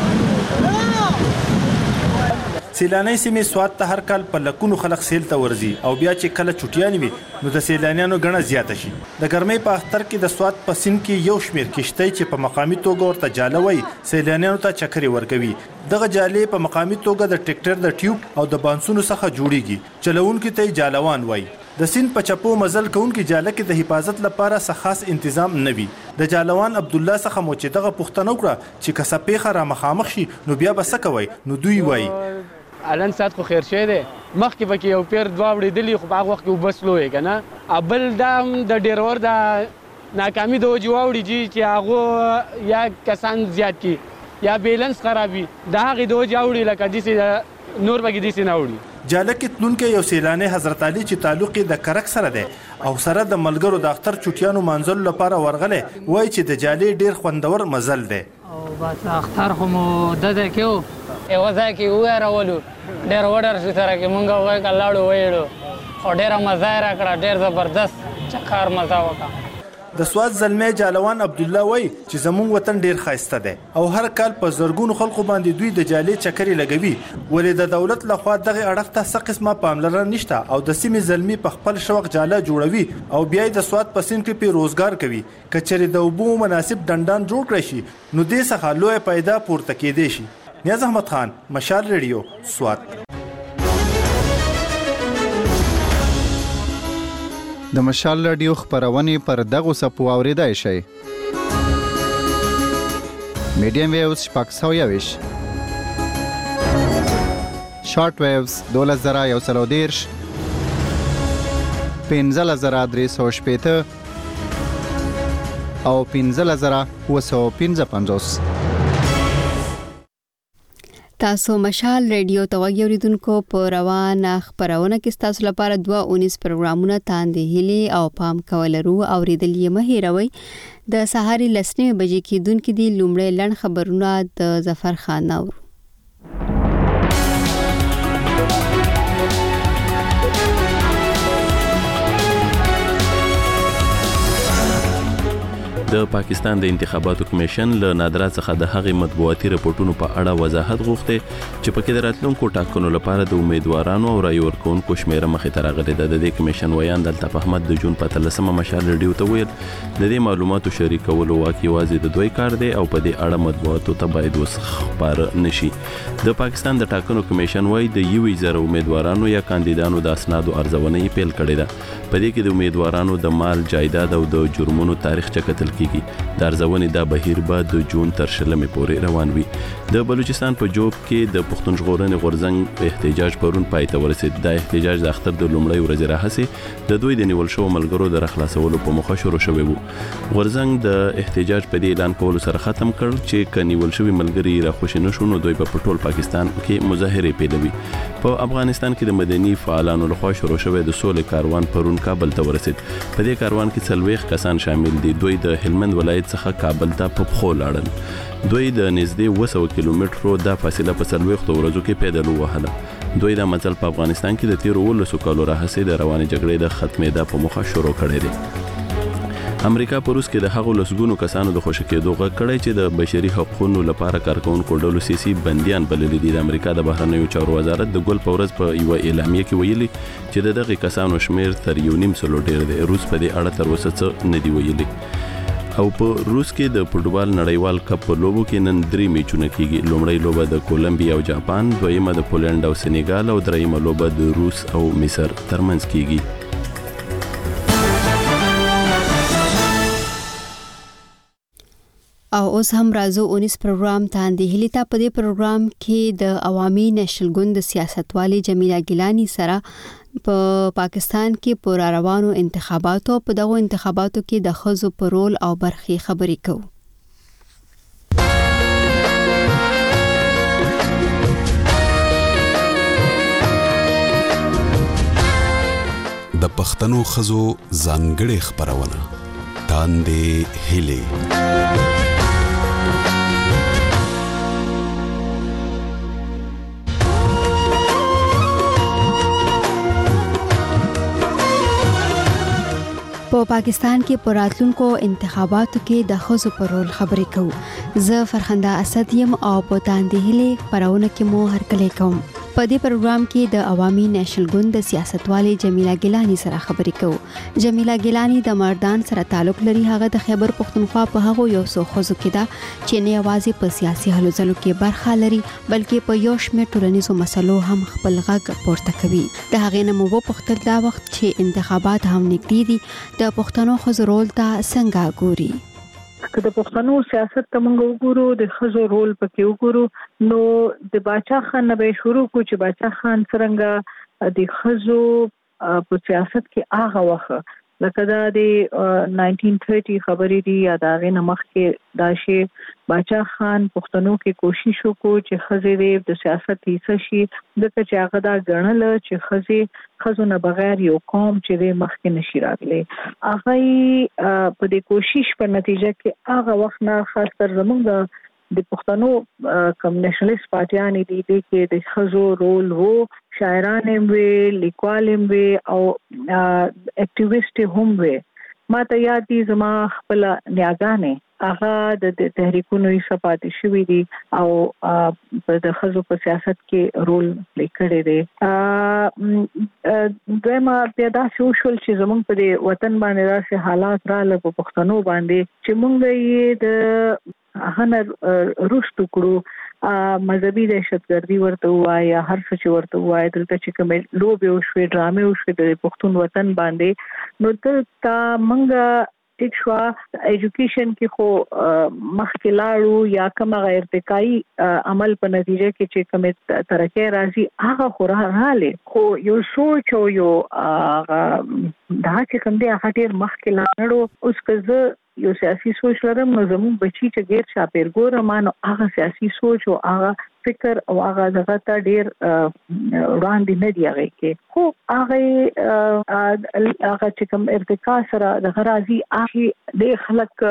سیلانی سیمې سواد ته هر کال په لکونو خلک سیل ته ورځي او بیا چې کله چټیان وي نو د سیلانیانو غڼه زیاته شي د ګرمۍ په اختر کې د سواد په سیند کې یو شمیر کشتۍ چې په مقامي توګه ورته جاله وای سیلانیانو ته چکرې ورکوي دغه جالې په مقامي توګه د ټریکټر د ټیوب او د بانسونو څخه جوړیږي چلوونکو ته جالوان وای د سیند په چپو مزل کوونکی جاله کې د حفاظت لپاره څه خاص تنظیم نه وي د جالوان عبد الله څخه مو چې دغه پوښتنه وکړه چې کسبې خره مخامخ شي نو بیا به څه کوي نو دوی وای الان سات خو خیر شه ده مخکې پکې یو پیر دوا وړېدلی خو هغه وخت کې وبسلو یې کنه ابل دا د ډیرور دا ناکامي د وجو وړي چې هغه یا کسان زیات کی یا بیلنس خرابي دا هغه د وجو وړي لکه دې نور بګې دې نه وړي جاله کې تلونکي یو سیلاني حضرت علي چې تعلق د کرک سره ده او سره د ملګرو د اختر چټیانو منځل لپاره ورغله وای چې د جالې ډیر خوندور مزل ده او بس اختر هم د کېو ایوازه کې وراولو ډیر وډر سره کې مونږ وای کلاړو وایړو او ډیر مزه راکړه ډیر زبردست چکار مزه وکړه د سواد زلمه جالوان عبد الله وای چې زموږ وطن ډیر خاصه ده او هر کال په زرګونو خلکو باندې دوی د جالې چکرې لګوي ولې د دولت لخوا دغه اړخ ته څه قسمه پاملرنه نشته او د سیمې زلمی په خپل شوق جاله جوړوي او بیا د سواد په سین کې په روزګار کوي کچېره د وبو مناسب ډنډان جوړ کړی شي نو دې څخه لوی پیدا پورته کېدې شي نیاز احمد خان مشال ریډیو سواد د مشال رادیو خبرونه پر دغه سپو اوریدای شي میډیم ویوز شپږ یوش شارټ ویوز 2113 15315 او 15755 تاسو مشال ریډیو توغی اوریدونکو په روانه خبرونه کې تاسو لپاره 219 پروګرامونه تاندې هلي او پام کولرو اوریدل یې مهیروي د سهاري لسنې بجې کې دونکو دی لومړی لړ خبرونه د ظفر خان نور. د پاکستان د انتخاباتو کمیشن له نادرا څخه د هغې مطبوعاتي راپورټونو په اړه وضاحت غوښتي چې پکې د راتلونکو ټاکنو لپاره د امیدوارانو او رای ورکوونکو شمیره مخې ته راغلې ده. د دې کمیشن ویان د الطاف احمد د جون په 13 مشال ریډیو ته ویل د دې معلوماتو شریکولو واک یوازې د دوی کار دی او په دې اړه مطبوعاتو ته باید وسخبار نشي. د پاکستان د ټاکنو کمیشن وايي د 1000 امیدوارانو یا کاندیدانو د اسنادو ارزونه پیل کړې ده. په دې کې د امیدوارانو د مال جایداد او د جرمونو تاریخ چکتل کیږي. د ارزونې دا بهیر به د جون تر 20 پورې روان وي. د بلوچستان په جوب کې د پښتون ژغورنې غورځنګ احتجاج پرون پای ته ورسید. دا احتجاج د اختر د لومړۍ ورځې راهیسې د دوی د نیول شو ملګرو د خلاصولو په موخه شروع شوی وو. غورځنګ د احتجاج په دې اعلان کولو سره ختم کړ چې کنيول شوی ملګری را خوشی نشو نو دوی په ټول پاکستان کې مظاهره پیلوي. په افغانستان کې د مدني فعالانو لخوا شروع شوی د سولې کاروان پرون کابل ته ورسید. په دې کاروان کې 40 کسان شامل دي. دوی د هلمند ولایت څخه کابل ته په پخو لاړل. دوی د نږدې 200 کیلومترو د فاصله په 40 ورځو کې پیدل وهله. دوی د مزل په افغانستان کې د 13 کالو راهیسې د روانې جګړې د ختمېدا په موخه شروع کړې ده. امریکا په روس کې د هغو لسګونو کسانو د خوشی کېدو غږ کړی چې د بشري حقوقو لپاره کارکونکو ډلو سیاسي بنديان بللي دي. د امریکا د بهرنیو چارو وزارت د ګل په ورځ په یو اعلامیه کې ویلي چې د دغه کسانو شمیر تر 1.5 ډیر دی. روس په دې اړه تر اوسه څه نه دی ویلي. او په روس کې د فوټبال نړیوال کپ په لوبو کې نن 3 میچونه کیږي. لومړی لوبه د کولمبیا او جاپان، دویمه د پولند او سنیګال او دریمه لوبه د روس او مصر ترمنځ کیږي. او اوس هم راځو 19 پروګرام تاندې هلي ته. په دې پروګرام کې د عوامي نېشنل ګوند سیاستوالې جمیله ګیلانی سره په پاکستان کې پر روانو انتخاباتو په دغه انتخاباتو کې د ښځو په رول او برخې خبرې کوو. د پښتنو ښځو ځانګړې خبرونه تاندې هلي. په پاکستان کې پر راتلونکو انتخاباتو کې د ښځو پر رول خبرې کوو. زه فرخنده اسد یم او په تاندې هلي خبرونه کې مو هرکلی کوم. په دې پروګرام کې د عوامي نېشنل ګوند د سیاستوالې جمیله ګیلانی سره خبرې کوو. جمیله ګیلانی د مردان سره تعلق لري. هغه د خیبر پښتونخوا په هغو یو څو ښځو کې ده چې نه یوازې په سیاسي هلو ځلو کې برخه لري بلکې په یو شمېر ټولنیزو مسلو هم خپل غږ پورته کوي. د هغې نه مو وپوښتل دا وخت چې انتخابات هم نږدې دي د پښتنو ښځو رول ته څنګه ګوري. که د پښتنو سیاست ته موږ وګورو د ښځو رول پکې وګورو نو د باچا خان نه به شروع کو چې باچا خان څنګه د ښځو په سیاست کې هغه وخت لکه دا د 1930 خبرې دي یا دا غي نمخ کې دا شی باچا خان پښتنو کې کوشش وکړو چې ښځې د سیاست حصہ شي دغه چې هغه دا ګڼل چې ښځو نه بغیر یو قوم چې د مخ کې نشي راغلي. هغه په دې کوشش په نتیجه کې هغه وخت نه خاص تر زموږ د پښتنو کم نېشنلیست پارټیان دي کې د ښځو رول وو. شاعران هم وي، لیکوال هم وي او اکټیویسټ هم وي. ما ته یاد دي زما خپل نیاګانې هغه د تحریکونو یې پاتې شوي دي او د ښځو په سیاست کې رول پلی کړی دی. دویمه بیا داسې وشول چې زموږ په دې وطن باندې داسې حالات راغله په پښتنو باندې چې موږ یې د هنر رښتو کړو. مذهبي دهشتګردي ورته وایي یا هر څه چې ورته وایي دلته چې کوم لوبې وشوې ډرامې وشوې د پښتون وطن باندې نو دلته موږ ټیک شو ایجوکیشن کې خو مخکې لاړو یا کوم غیر ارتقایي عمل په نتیجه کې چې کوم ترقی راځي هغه خو راغله خو یو سوچ او یو دا چې کوم دی هغه ډیر مخکې لاړو. اوس که یو سیاسي سوچ لرم نو زموږ بچی چې غیر شاپیر ګورم نو هغه سیاسي سوچ او هغه فکر او هغه دغه ته ډیر وړاندې نه دی هغه کې خو هغه چې کوم ارتقا سره د غرازي هغه د خلک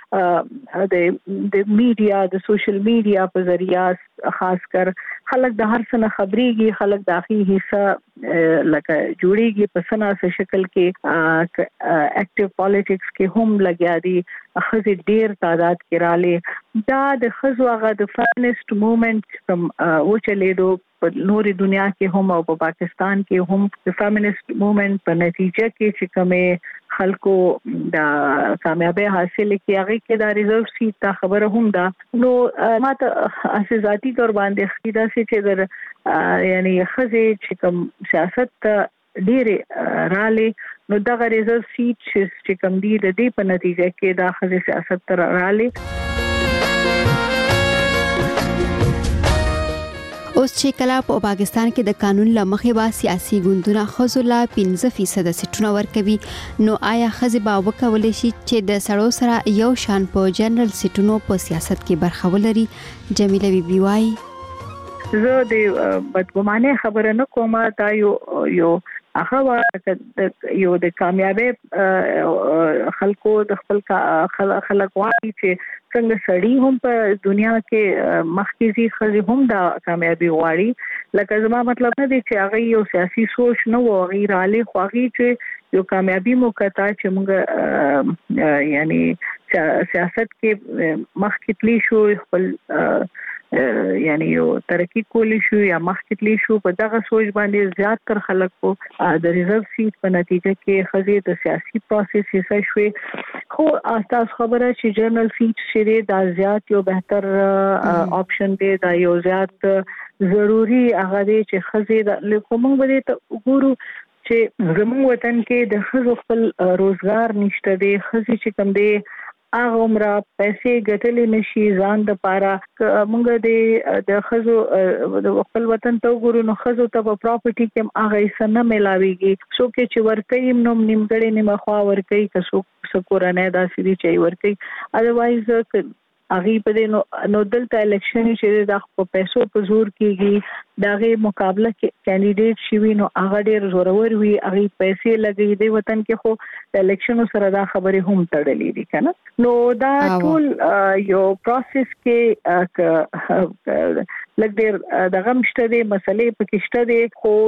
د میډیا د سوشل میډیا په ذریعہ خاص کر خلک د هر څه خبريږي خلک د اخی حصہ لکه جوړيږي په سنا شکل کې اکټیو پالیټکس کې هم لګیا دي خزي ډیر تعداد کې رااله دا د خزو هغه د فیمینست موومېنټ کوم او چلیدو په نوري دنیا کې هم او په پاکستان کې هم د فیمینست موومېنټ په نتیجه کې چې کومه خلکو دا کامیابی حاصل کې هغه کې دا ریزرو سیټ تا خبره هم دا نو ماته اساساتي تور باندې خیدا سي چې یعنی خزي چې کوم سیاست ډېر رااله نو دا ریزرو سیټ چې کوم دی د دې په نتیجه کې دا خزي سیاست تر رااله اوس چې کله په پاکستان کې د قانون لمخې با سیاسي ګوندونه خزولا 15% سټونه ورکوي نو آیا خزي با وکولای شي چې د سړو سره یو شان په جنرال سټونو په سیاست کې برخه ولري جمیله بیبي وايي زه د بدګمانه خبره نه کومه دا یو هغه یو د کامیابی خلکو د خپل خلک وايي چې څنګه سړی هم په دنیا کې مخکې خزي هم دا کامیابی غواړي لکه زما مطلب نه دی چې هغه یو سیاسي سوچ نه و غیر علي خوغي چې یو کامیابی موقعه چې موږ یعنی سیاست کې مخکې تلی شو خپل یعنی یو ترقی کولی شو یا مخکتلی شو په دغه سوچ باندې زیات تر خلکو د ریزرو سیټ په نتیجه کې خزي د سیاسي پروسس حصہ شوي خو تاسو خبره چې جنرال سیټ شری دا زیات یو بهتر آپشن دی دا یو زیات ضروری هغه دی چې خزي د کومه باندې ته وګورو چې زموږ وطن کې د خزو خپل روزګار نشته دی خزي چې کوم دی هغه عمره پیسې ګټلې نشي ځان د پاره مونږ د خزو د خپل وطن ته وګورو نو خزو ته په پراپرټي کې هغه سن ملاويږي سو کې چې ورکې نو نیمګړې نیمه خوا ورکې که سو کورانه داسې دي چې ورکې اذروایز اغي په نو دلته الیکشن چې د پیسو په زور کېږي دغه مقابله کې کینډیډیټ شي نو هغه ډیر زورور وي اغي پیسې لګي دی وطن کې خو الیکشن سره دا خبره هم تړلې دي کنه نو دا ټول یو پروسس کې لګ ډیر دغه مشته دي مسلې پکې شته دي خو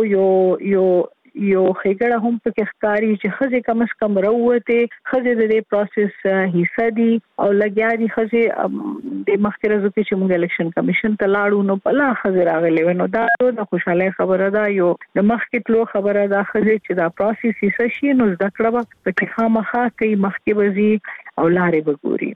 یو خېګړه هم پکې ښکاری چې خزي کم از کم راوته خزي د دې پروسس حصہ دي او لګیا دي خزي د مخکرهزو کې چې موږ الیکشن کمیشن ته لاړو نو بلا خزي راغلي نو دا د خوشاله خبره ده یو د مخکې تلو خبره ده خزي چې دا پروسس حصہ شي نو ذکر به پکې خامخا کوي مخکې وزي او لارې بګوري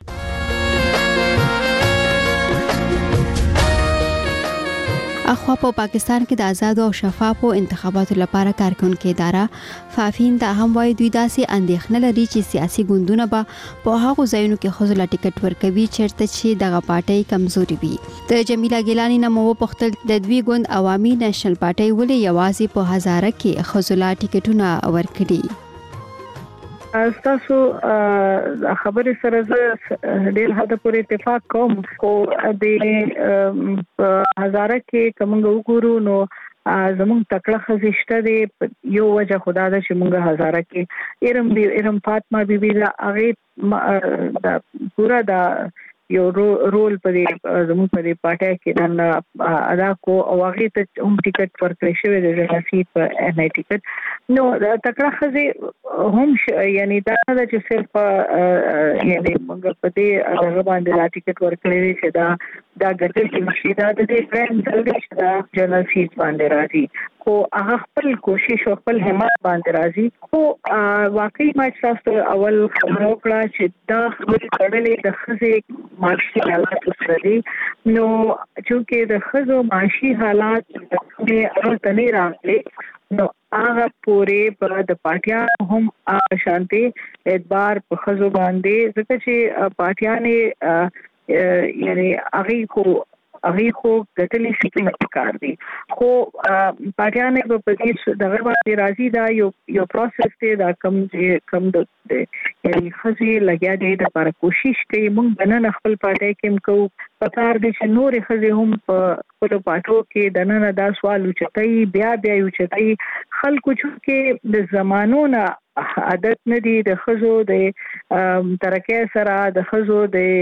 اخوا په پاکستان کې د آزاد او شفافو انتخاباتو لپاره کارکونکو اداره فافین دا هم وایي دوی داسې اندېښنه لري چې سیاسي ګوندونه به په هغو ځایونو کې خزو لا ټیکټ ورکوي چیرته چې دغه پارټي کمزوري وي د جمیله ګیلانی نه مو پوښتل د دوی ګوند عوامي نېشنل پارټي ولې یوازې په هزاره کې خزو لا ټیکټونه ورکړي تاسو خبرې سره ډېر حد پورې اتفاق کوم خو د هزاره کې کوم وګورو نو زموږ تکړه خزشته دی یو وجه خدا دا چې موږ هزاره کې ارم فاطمه بیبي دا هغه دا پورا دا یو رول په زموږ په پارټي کې ادا کو او هغه ته هم ټیکټ ورکړی شوی د جنسي په ان آی ټیکټ نو تکړه خزي هم یعنی دا چې صرف یعنی موږ په دې هغه باندې ټیکټ ورکړی چې دا ګټل کې مشیدا د دې فرند دلته دا جنسي باندې راځي خو هغه خپل کوشش او خپل همت باندې راځي خو واقعي ما تاسو اول خبرو کړه چې دا خبرې کړلې د خزي معاشي حالات سره نو چې د خزو معاشي حالات د اړتنی راغلي نو هغه پورې په د پارټیا هم شانتي اعتبار په خزو باندې ځکه چې پارټیا یعنی هغه خو ګټلې شي کار دي خو پارټیانه په دې دغه باندې راځي دا یو پروسس دی دا کم د یعنی خزي لګیا دی د لپاره کوشش کوي موږ بنن خپل پارټي کې کو پکار دي چې نورې ښځې هم په خپلو پاټو کې دننه دا سوال اوچتوي، بیا اوچتوي. خلکو چې د زمانو نه عادت نه دي د ښځو د ترقۍ سره، د ښځو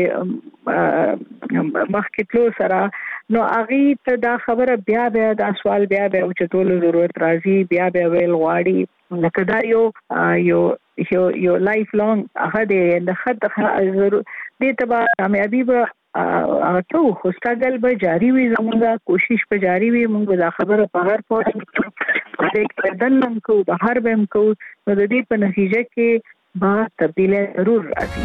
د مخکې تلو سره، نو هغې ته دا خبره بیا دا سوال بیا اوچتولو ضرورت راځي، بیا ویل غواړي. لکه دا یو لایف لانګ هغه دی، د خط دې ته به کامیابي به تو خو سټرګل به جاری وي، زموږ کوشش به جاری وي. موږ دا خبره په هر پوهه دنم کو بهر به هم کو، نو د دې په نتیجه کې به تبدیلی ضرور راځي.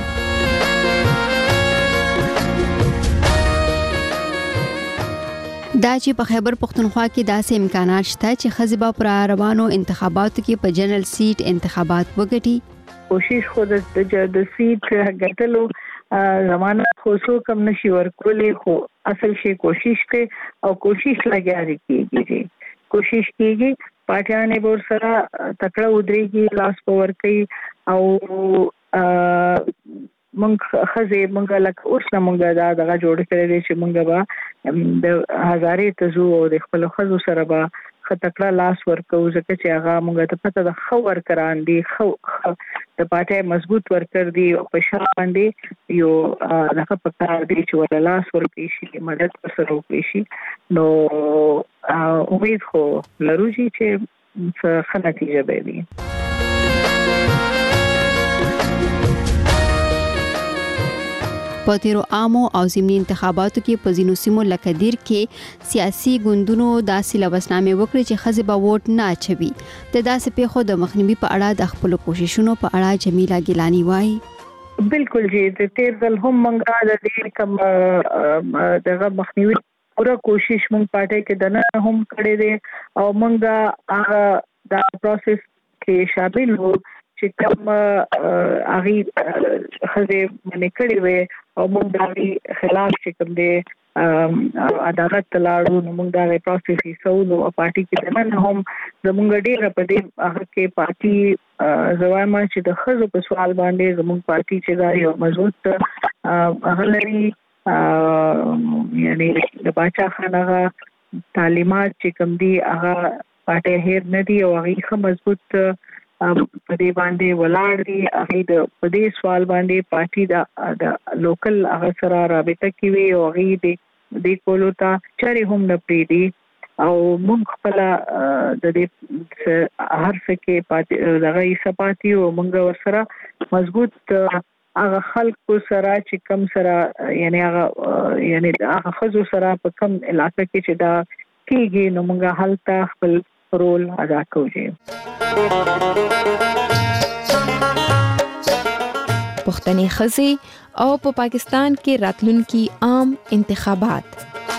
دا چې په خیبر پختونخوا کې داسې امکانات شته چې ښځې به پر روانو انتخاباتو کې په جنرال سیټ انتخابات وګټي. کوشش خو د سیټ ګټلو زمانه خو څو کم نشي ورکولی، خو اصل شي کوشش کوي او کوشش لګیاري کیږي. کوشش کیږي پاټیانې ور سره تکړه ودرېږي، لاس پور کوي او مونږ لکه اوس نه مونږ دا دغه جوړ کړی دی چې مونږ به د هزارې ته ځو او د خپلو ښځو سره به ښه تکړه لاس ورکوو، ځکه چې هغه مونږ ته پته د ښه ورکران دي، د پاټۍ مضبوط ورکر دي او په شا باندې یو دغه پکار دی چې ورته لاس ورکړي شي، مدد ورسره وکړي شي. نو امید خو لرو چې ښه نتیجه به وي. په تیرو عامو او ضمني انتخاباتو کې په ځینو سیمو لکه دیر کې سیاسي ګوندونو داسې لوسنامې وکړې چې ښځې به ووټ نه اچوي. د داسې پیښو د مخنیوي په اړه د خپلو کوششونو په اړه جمیله ګیلانی وایي. بالکل جی، د تیر ځل هم موږ د دې کوم دغه مخنیوي پوره کوشش موږ پاټۍ کې دننه هم کړی دی او موږ هغه دا پروسس کې شامل وو چې کوم هغه ښځې باندې کړی وي او موږ د خلاف چې کوم دی عدالت ته لاړو، نو موږ دا پروسس یې سولو او پارټي کې دننه هم زموږ ډېره په دې هغه کې پارټي زوایم چې د ښځو په سوال باندې زموږ پارټي چې دا یو مضبوط هغه لري، یعنی د باچا خان هغه تعلیمات چې کوم دي هغه پارټي هیر نه دي او هغه ښه مضبوط په دې باندې ولاړ دي. هغه د په دې سوال باندې پارټي د لوکل هغه سره رابطه کوي او هغه د کولو ته چاري هم نه پریدي او موږ خپل د دې هر څه کې پاتې دغه یې سپاتي او موږ ورسره مضبوط هغه خلکو سره چې کم سره یعنی هغه خزو سره په کم علاقې کې چې دا کېږي، نو موږ هلته خپل رول ادا کوي. پښتني ښځې او په پاکستان کې راتلونکي عام انتخابات.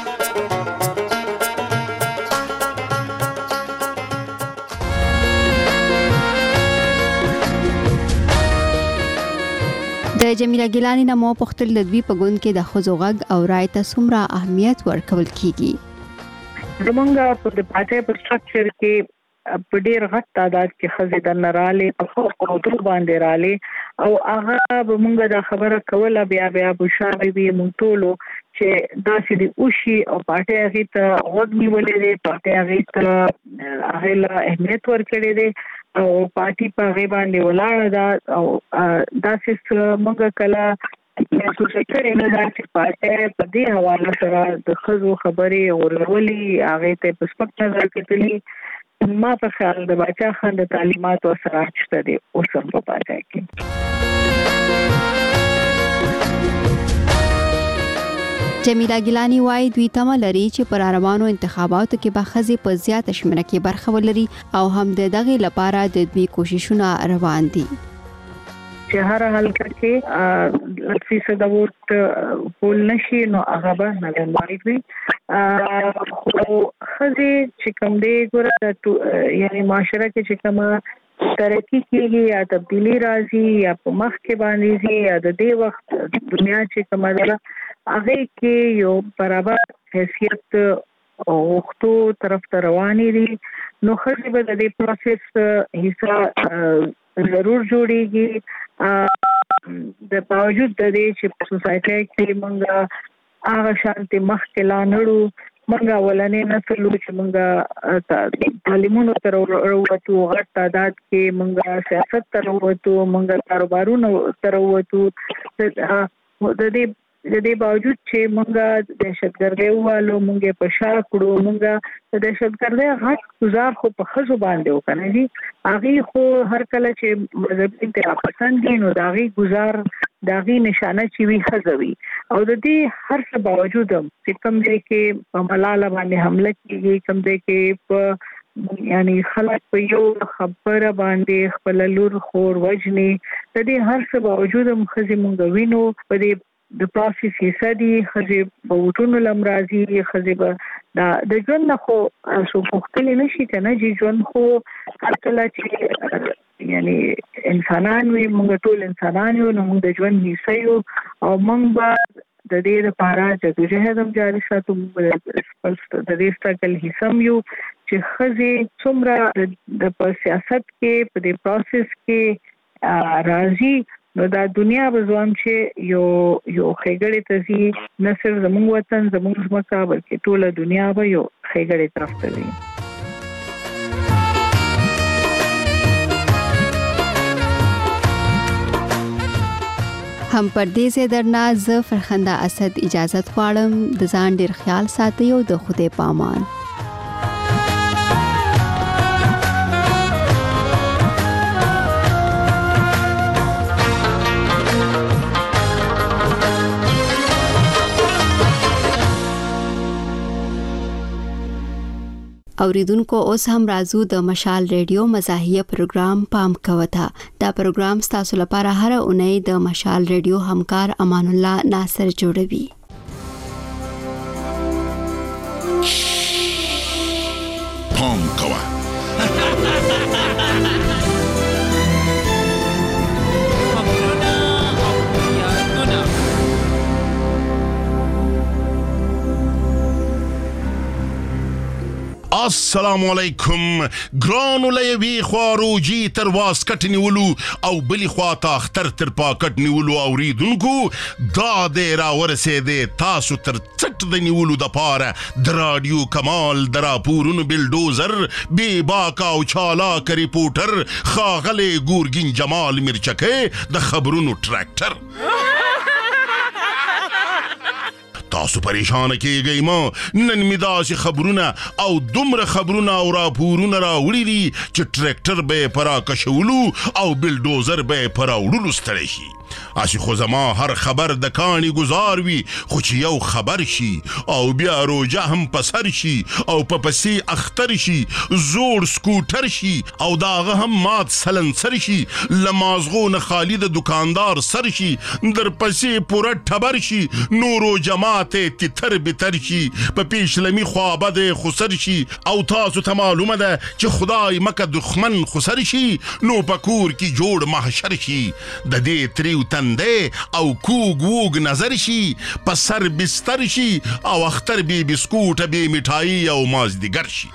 د جمیله ګیلانی نه مو پختل د دوی په ګوند کې د ښځو غږ او رایې ته څومره اهمیت ورکول کیږي. زمونږ په د پاټۍ په سټرکچر کې په ډېر غټ تعداد کې ښځې دننه رالې، په ښو قدرو باندې رالې او هغه به مونږ دا خبره کوله بیا بشاره وي مونږ ټولو چې داسې د اوشي او پاټۍ هغې ته غوږ نیولې دی، پاټۍ هغې ته هغې له اهمیت ورکړی دی او پارټي په هغې باندې ولاړه ده او داسې مونږ کله محسوسه کړې نه ده چې پاټۍ په دې حواله سره د ښځو خبرې غورولي، هغې ته په سپک نظر کتلي. ما په خیال د باچا خان د تعلیماتو اثرات شته دي اوس هم په پاټۍ کې. جمیله ګیلانی وایي دوی تمه لري چې پر روانو انتخاباتو کې به ښځې په زیاته شمېره کې برخه ولري او هم د دغې لپاره د دوی کوششونه روان دي. چې هر حلقه کې 100% ووټ پول نشي نو هغه به نړیوال وي. خو ښځې چې کوم دی ګوره یعنی معاشره کې چې کومه ترقي کېږي یا تبدیلي راځي یا په مخ کې باندې ځي یا د دې وخت دنیا چې کومه ده هغې کې یو برابر حیثیت غوښتو طرف ته روانې دي، نو ښځې به د دې پروسس حصہ ضرور جوړیږي. د باوجود د دې چې په سوسایټي کې موږ هغه شانتي مخکې لا نړو منګه ولنې نسل چې منګه تعلیمونو تر وروتو غټ تعداد کې منګه سیاست تر وروتو منګه کاروبارونو تر وروتو د دې باوجود چې مونږه دهشتګردي والو مونږه په شا کړو مونږه دهشتګردي غټ گزار خو په خزو باندې وکنه دي هغه خو هر کله چې مذهبي انتخاب پسند دي نو داغي گزار داغي نشانه چې وی خزوي او د دې هر څه باوجود چې کوم ځای کې په ملاله باندې حمله کیږي کوم ځای کې په یعنی خلک په یو خبره باندې خپل لور خور وجني د دې هر څه باوجود خزي مونږ وینو په دې د پروسس حصدي خزي په وټونو لمرازي خزي به د ژوند خو سو پختل نشي کنه چې ژوند خو کله چې یعنی انسانان وي موږ ټول انسانان یو نو موږ د ژوند حصہ یو او موږ به د دې لپاره جدوجہد هم جاري ساتو د دې سټرګل حصہ یو چې خزي څومره د سیاست کې په دې پروسس کې راځي نو دا دنیا بزوام چې یو خېګړې ته نه صرف زموږ وطن زموږ ځمکه بلکې ټول دنیا به یو خېګړې طرف ته وي هم پردې زه درنا ز فرخنده اسد اجازت غواړم د ځان ډیر خیال ساتي او د خوده پامان اوریدونکو اوس هم راځو د مشال ریډیو مزاحیه پروګرام پام کوته دا پروګرام تاسو لپاره هر اونۍ د مشال ریډیو همکار امان الله ناصر جوړوي پام کوه السلام علیکم ګرانو لوي خواروجي تر واسکټ نیولو او بلی خواته اختر تر پاکټ نیولو اوریدونکو دا د را ورسېده تاسو تر چټ د نیولو د پاره د رادیو کمال د راپورونو بلډوزر بی باکا او چالاک ریپورټر خاغله ګورګین جمال مرچکه د خبرونو ټریکټر تاسو پریشان کیږئ ما نن می داسې خبرونه او دومره خبرونه او راپورونه راوړي دي چې ټریکټر به پرا کشولو او بلډوزر به پرا وړلو ستړي شي اسی خو زما هر خبر د کانی گزار وی خو چې یو خبر شي او بیا روجه هم پسر شي او پپسی اختر شي زور سکوټر شي او داغه هم مات سلنسر شي لمازغون خالد دکاندار سر شي در پسې پورا ټبر شي نورو جماعت تتر بتر شي په پیشلمی خوابه د خسر شي او تاسو ته معلومه ده چې خدای مکه دښمن خسر شي نو پکور کی جوړ محشر شي د دې تریو تنده او کوګ ووګ نظر شي په سر بستر شي او اختر بی بسکوټ بی مఠای او مازدیګر شي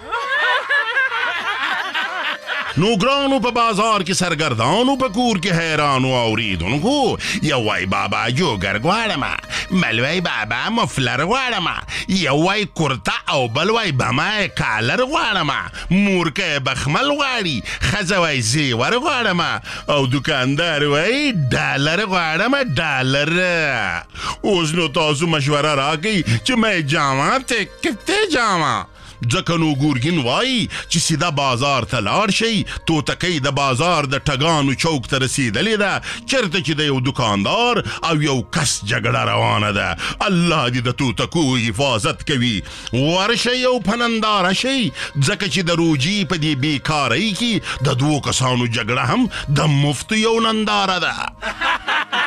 نو ګرانو په بازار کې سرګردانو په کور کې حیرانو اوریدونکو یو وای بابا جوګر غواړم بل وای بابا مفلر غواړم یو وای کورتا او بل وای بما کالر غواړم مورکه بخمل غواړي خزه وای زیور غواړم او دکاندار وای ډالر غواړم ډالر اوس نو تاسو مشوره راکړئ چې مې جامه ته کته جامه ځکه نو ګورګین وای چې سیده بازار ته لاړ شي توتکۍ د بازار د ټګانو چوک ته رسیدلې ده چېرته چې د یو دکاندار او یو کس جګړه روانه ده الله دې د توتکو حفاظت کوي ورشئ او پننداره شئ ځکه چې د روجي په دې بیکارۍ کې د دوو کسانو جګړه هم د مفت یو ننداره ده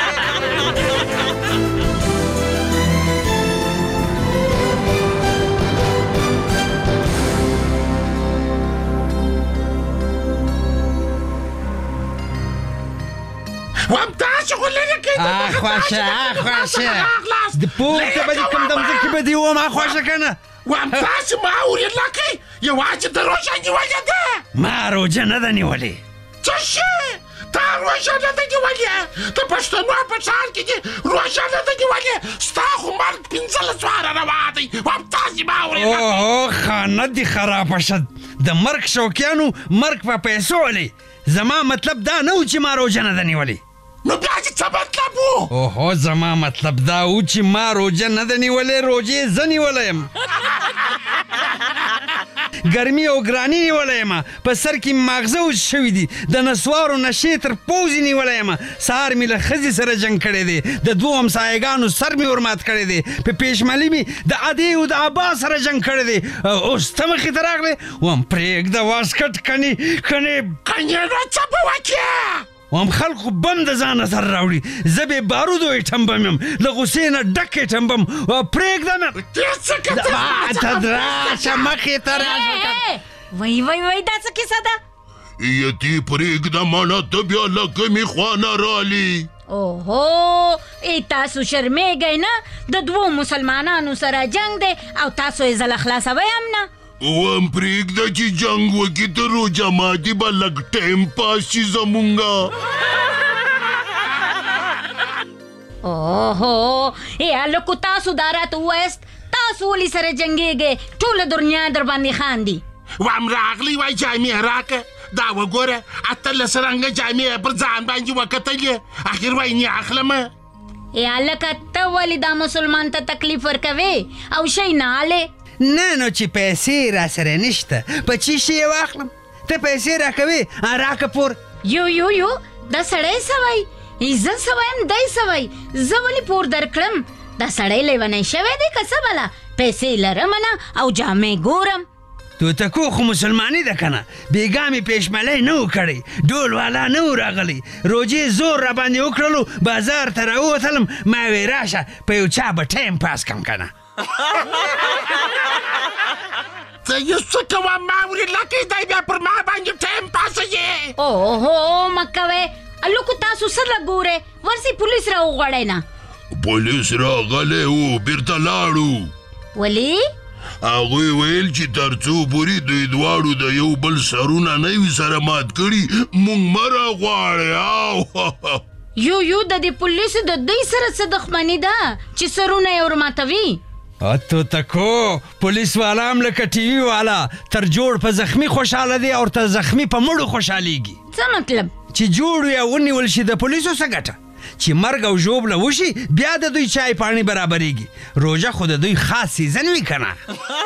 وام تاسو غولنه کې خوشه د پورته به کوم دم ځکه به دی و ما خوشه کنه وام تاسو ما اورید لکه یو واجب د روزه نیولې ده ما روزه نه ده نیولې څه تا روژه نه ده نیولې د پښتنو په ښار کې دې روژه نه ده نیولې ستا خو مرګ 15 واره روا دی هم تاسې ما اورېده اوه خانه دې خرابه شد د مرګ شوقیانو مرګ په پیسو ولې زما مطلب دا نه و چې ما روژه نه ده نیولې نو بیا چې څه مطلب و اوهو زما مطلب دا و چې ما روژه نه ده نیولې روژې زه نیولی یم ګرمي او ګراني نیولی یم په سر کې ماغزه وچ شوي دي د نسوارو نشې تر پوزې نیولی یم سهار مې له ښځې سره جنګ کړی دی د دوو همسایګانو سر مې ورمات کړی دی په پیشملي مې د ادې او د ابا سره جنګ کړی دی اوس ته مخې ته راغلی وم پرېږده واسکټ کنې نو څه به وکړې وم خلکو بم د ځانه سره راوړي زه بې بارودو یې ټمبم یم له غوسې نه ډک یې ټمبم پرېږده مې ته راشه مخې ته راشه وای دا څه کیسه ده یتي پرېږده مانا ته بیا له کومې خوا نه رالي اوهو تاسو شرمېږئ نه د دوو مسلمانانو سره جنګ دی او تاسو یې زله خلاصوئ هم نه وم پرېږده چې جنګ وکړي ته روژه ماتي به لږ ټایم پاس شي زمونږه اوهو هلکو تاسو دا راته ووایست تاسو ولې سره جنګېږئ ټوله دنیا در باندې خاندي وام راغلی وای جامې راکه دا وګوره 18 رنګه جامې پر ځان باندې وکتلې اخر وای نه اخلمه هلکه ته ولې دا مسلمان ته تکلیف ورکوې او شی نه هلې نه نو چې پیسې را سره نشته په چی شي یې واخلم ته پیسې راکوې راکه پور یو دا سړی څه وایي زه څه وایم دی څه وایي زه ولې پور درکړم دا سړی لیونی شوی دی که څه بله پیسې لرم نه او جامې ګورم توتکو خو مسلماني ده که نه بېګا مې پیشملی نه و کړی ډول والا نه و راغلی روجې زور را باندې وکړلو بازار ته راووتلم ما وې راشه په یو چا به ټایم پاس کړم که نه ته یو څه کوه ما ورې لکې دی بیا پر ما باندې ټایم پاسوې اوهو مه کوئ هلکو تاسو څه له ګورئ ورسې پولیس را وغواړئ نه پولیس راغلی و بیرته لاړو ولې هغوی ویل چې تر څو پورې دوی دواړو د یو بل سرونه نه وي سره مات کړي موږ مه راغواړئ یو د دې پولیسو د دوی سره څه دښمني ده چې سرونه یې ورماتوي توتکو پولیس والا هم لکه ټي وي والا تر جوړ په زخمی خوشحاله دی او تر زخمی په مړو خوشحالیږي څه مطلب چې جوړ یا ونیول شي د پولیسو څه ګټه چې مرګ او ژوبله وشي بیا د دوی چای پاڼې برابریږي روژه خو د دوی خاص سیزن وي که نه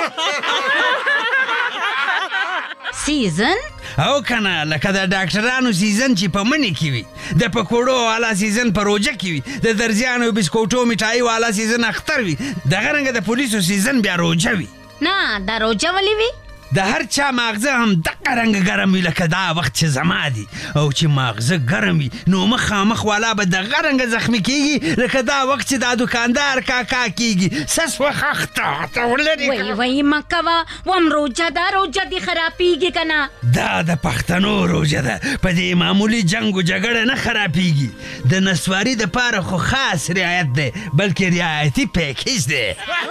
سیزن او که نه لکه د ډاکټرانو سیزن چې په مني کې وي د پکوړو والا سیزن په روژه کې وي د درزیانو بسکوټو میټایي والا سیزن اختر وي دغه رنګه د پولیسو سیزن بیا روژه وي نه دا روژه ولې وي د هر چا ماغزه هم دغه رنګ ګرم وي لکه دا وخت چې زما دي او چې ماغزه ګرم وي نو مخامخ والا به دغه رنګه زخمي کېږي لکه دا وخت چې دا دکاندار کاکا کېږي سس وخت اخته ولري وای مه کوه وم روژه ده روژه دې خرابېږي که نه دا د پښتنو روژه ده په دې معمولي جنګ و جګړه نه خرابېږي د نسواري دپاره خو خاص رعایت دی بلکې رعایتي پیکیج دی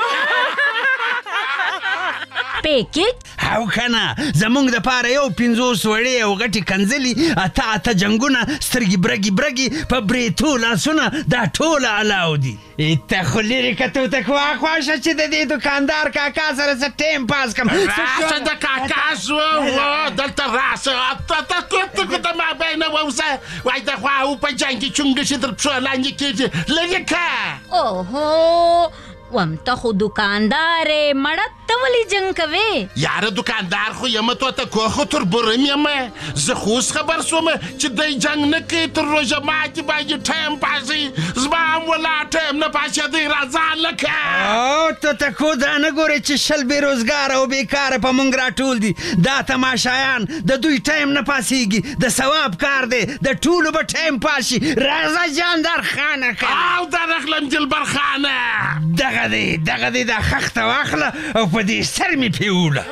پیکیج او که نه زمونږ دپاره یو 50 وړې او غټې کنځلي اته جنګونه سترګې برګې په بریتو لاسونه دا ټوله الاو دي ته خو لرې که توتکو خوښه چې د دې دوکاندار کاکا سره څه ټایم پاس کړم راشه د کاکا زوه دلته راشه ته د مابینه ووځه وای د خوا او په جنګ کې چونګه چې در پښو لاندې کېږي لرې که اوهو وم ته خو دوکاندارې مړه ته ولې جنګ کوې یاره دوکاندار خو یمه توتکو خو تربورم یمه زه خو اوس خبر شوم چې دی جنګ نه کوي تر روژه ماتي باندې ټایم پاسوي زما هم ولا ټایم نه پاسېدی راځه لکه توتکو دا نه ګورې چې شل بېروزګاره او بېکاره په موږ راټول دي دا تماشایان د دوی ټایم نه پاسېږي د ثواب کار دی د ټولو به ټایم پاس شي راځه جاندار خانه او درغلم دلبر خانه دغه دی دا خخته واخله او په دې سر مې پیوله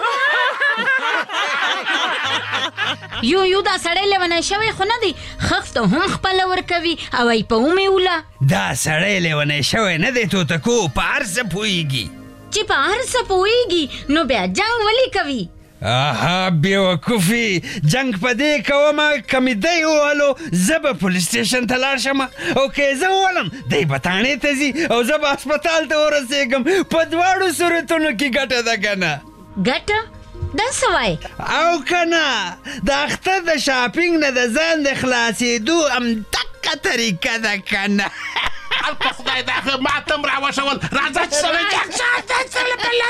یو دا سړی لیونی شوی خو نه دی خخته هم خپله ورکوي او ای په ومیوله دا سړی لیونی شوی نه دی توتکو په هر څه پوهېږي چې په هر څه پوهېږي نو بیا جنګ ولې کوي آها بیوقوفي جنگ په دې کومه کمی دی ووهلو زه به پولیس سټیشن ته لاړ شم او که زه وولم دی به تاڼې ته ځي او زه به هسپتال ته ورسېږم په دواړو صورتونو کې ګټه ده که نه ګټه دا څه وایې او که نه د اختر د شاپینګ نه د ځان د خلاصېدو همدقه طریقه ده که نه الکه خدای دا خو ماتم راوښول راځه چې سره جګ شاته سره بل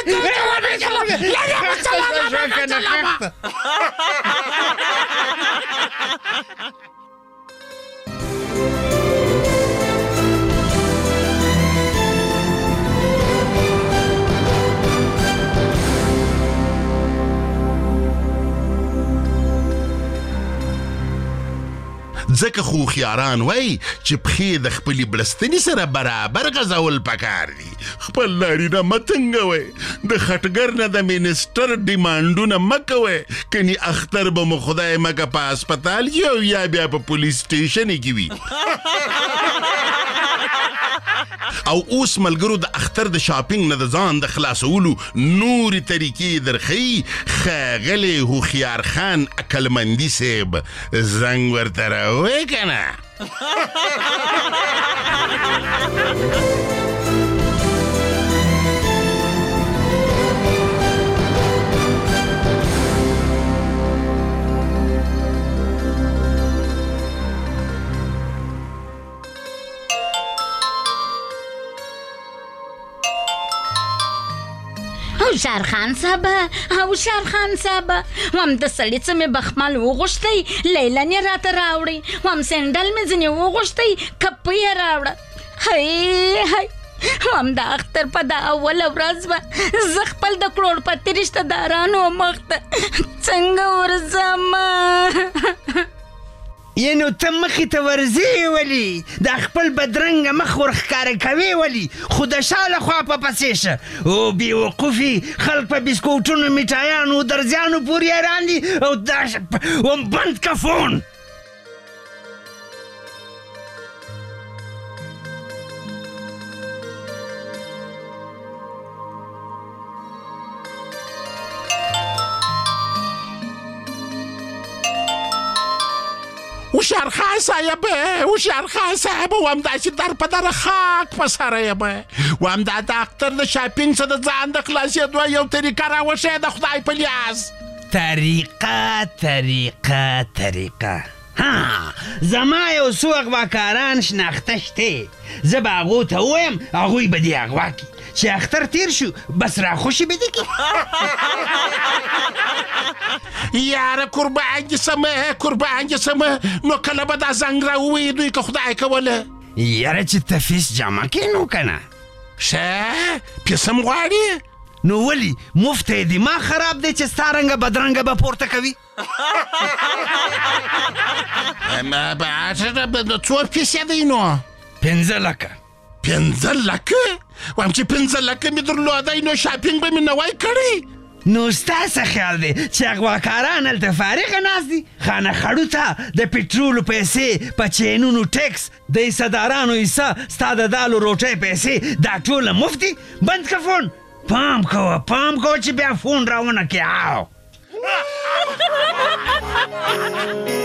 ځکه خو خیاران وای چې پښې د خپلې بلستنې سره برابر غځول پکار دي خپل نارینه مه تنګوئ د خټګر نه د منسټر ډیمانډونه مه کوئ کني اختر به مو خدای مکه په هسپتال کې او یا بیا په پولیس سټیشن کې وي او اوس ملګرو د اختر د شاپینګ نه د ځان د خلاصولو نورې طریقې درښیي ښاغلی هوښیار خان عقلمندي صاحب زنګ ورته راووایې که نه هوښیار خان صاحبه وام د سړي څه مې بخمل وغوښتی لیلن یې راته راوړی وام سینډل مې ځینې وغوښتی کپۍ یې راوړه هی وام د اختر په دا اوله ورځ به زه خپل د کروړپتي رشته دارانو مخ ته څنګه ورځم یعنو ته مخې ته ورځې ولي دا خپل بدرنګه مخ ورښکاره کوې ولي خو د شا له خوا په پسې شه او بېوقوفي خلک په بسکوټونو میټایانو درزیانو پورې حیران دي او دا بند که فون هوښیار خان صاحب وام داسې در په دره خاک په سره یم وام دا د اختر د شاپینګ څه د ځان د خلاصېدو یو طریقه راوښیه د خدای په لیاز طریقه ها زما یو څو اغواکاران شناخته شته زه به هغو ته ووایم هغوی به دې اغوا کړي چې اختر تیر شو بس راخوشي به دې کړي یاره قربان دې سمه نو کله به دا زنګ راووایي دوی که خدای کوله یاره چې ته فیس جمع کړې نو که نه ښه پیسم غواړي نو ولي مفت دماغ خراب دی چې ستا رنګه بدرنګه به پورته کوي څو پیسې دی نو 15 لکه 15 لکه وایم چې 15 لکه مې درلودی نو شاپینګ به مې نه وای کړی نو ستا څه خیال دی چې اغواکاران هلته فارغه ناست دي خانه خړو ته د پټرولو پیسې په چینونو ټکس د حصهدارانو حصه ستا د دالو روټۍ پیسې دا ټوله مفت دي بند که فون پام کوه چې بیا فون راونه کې آو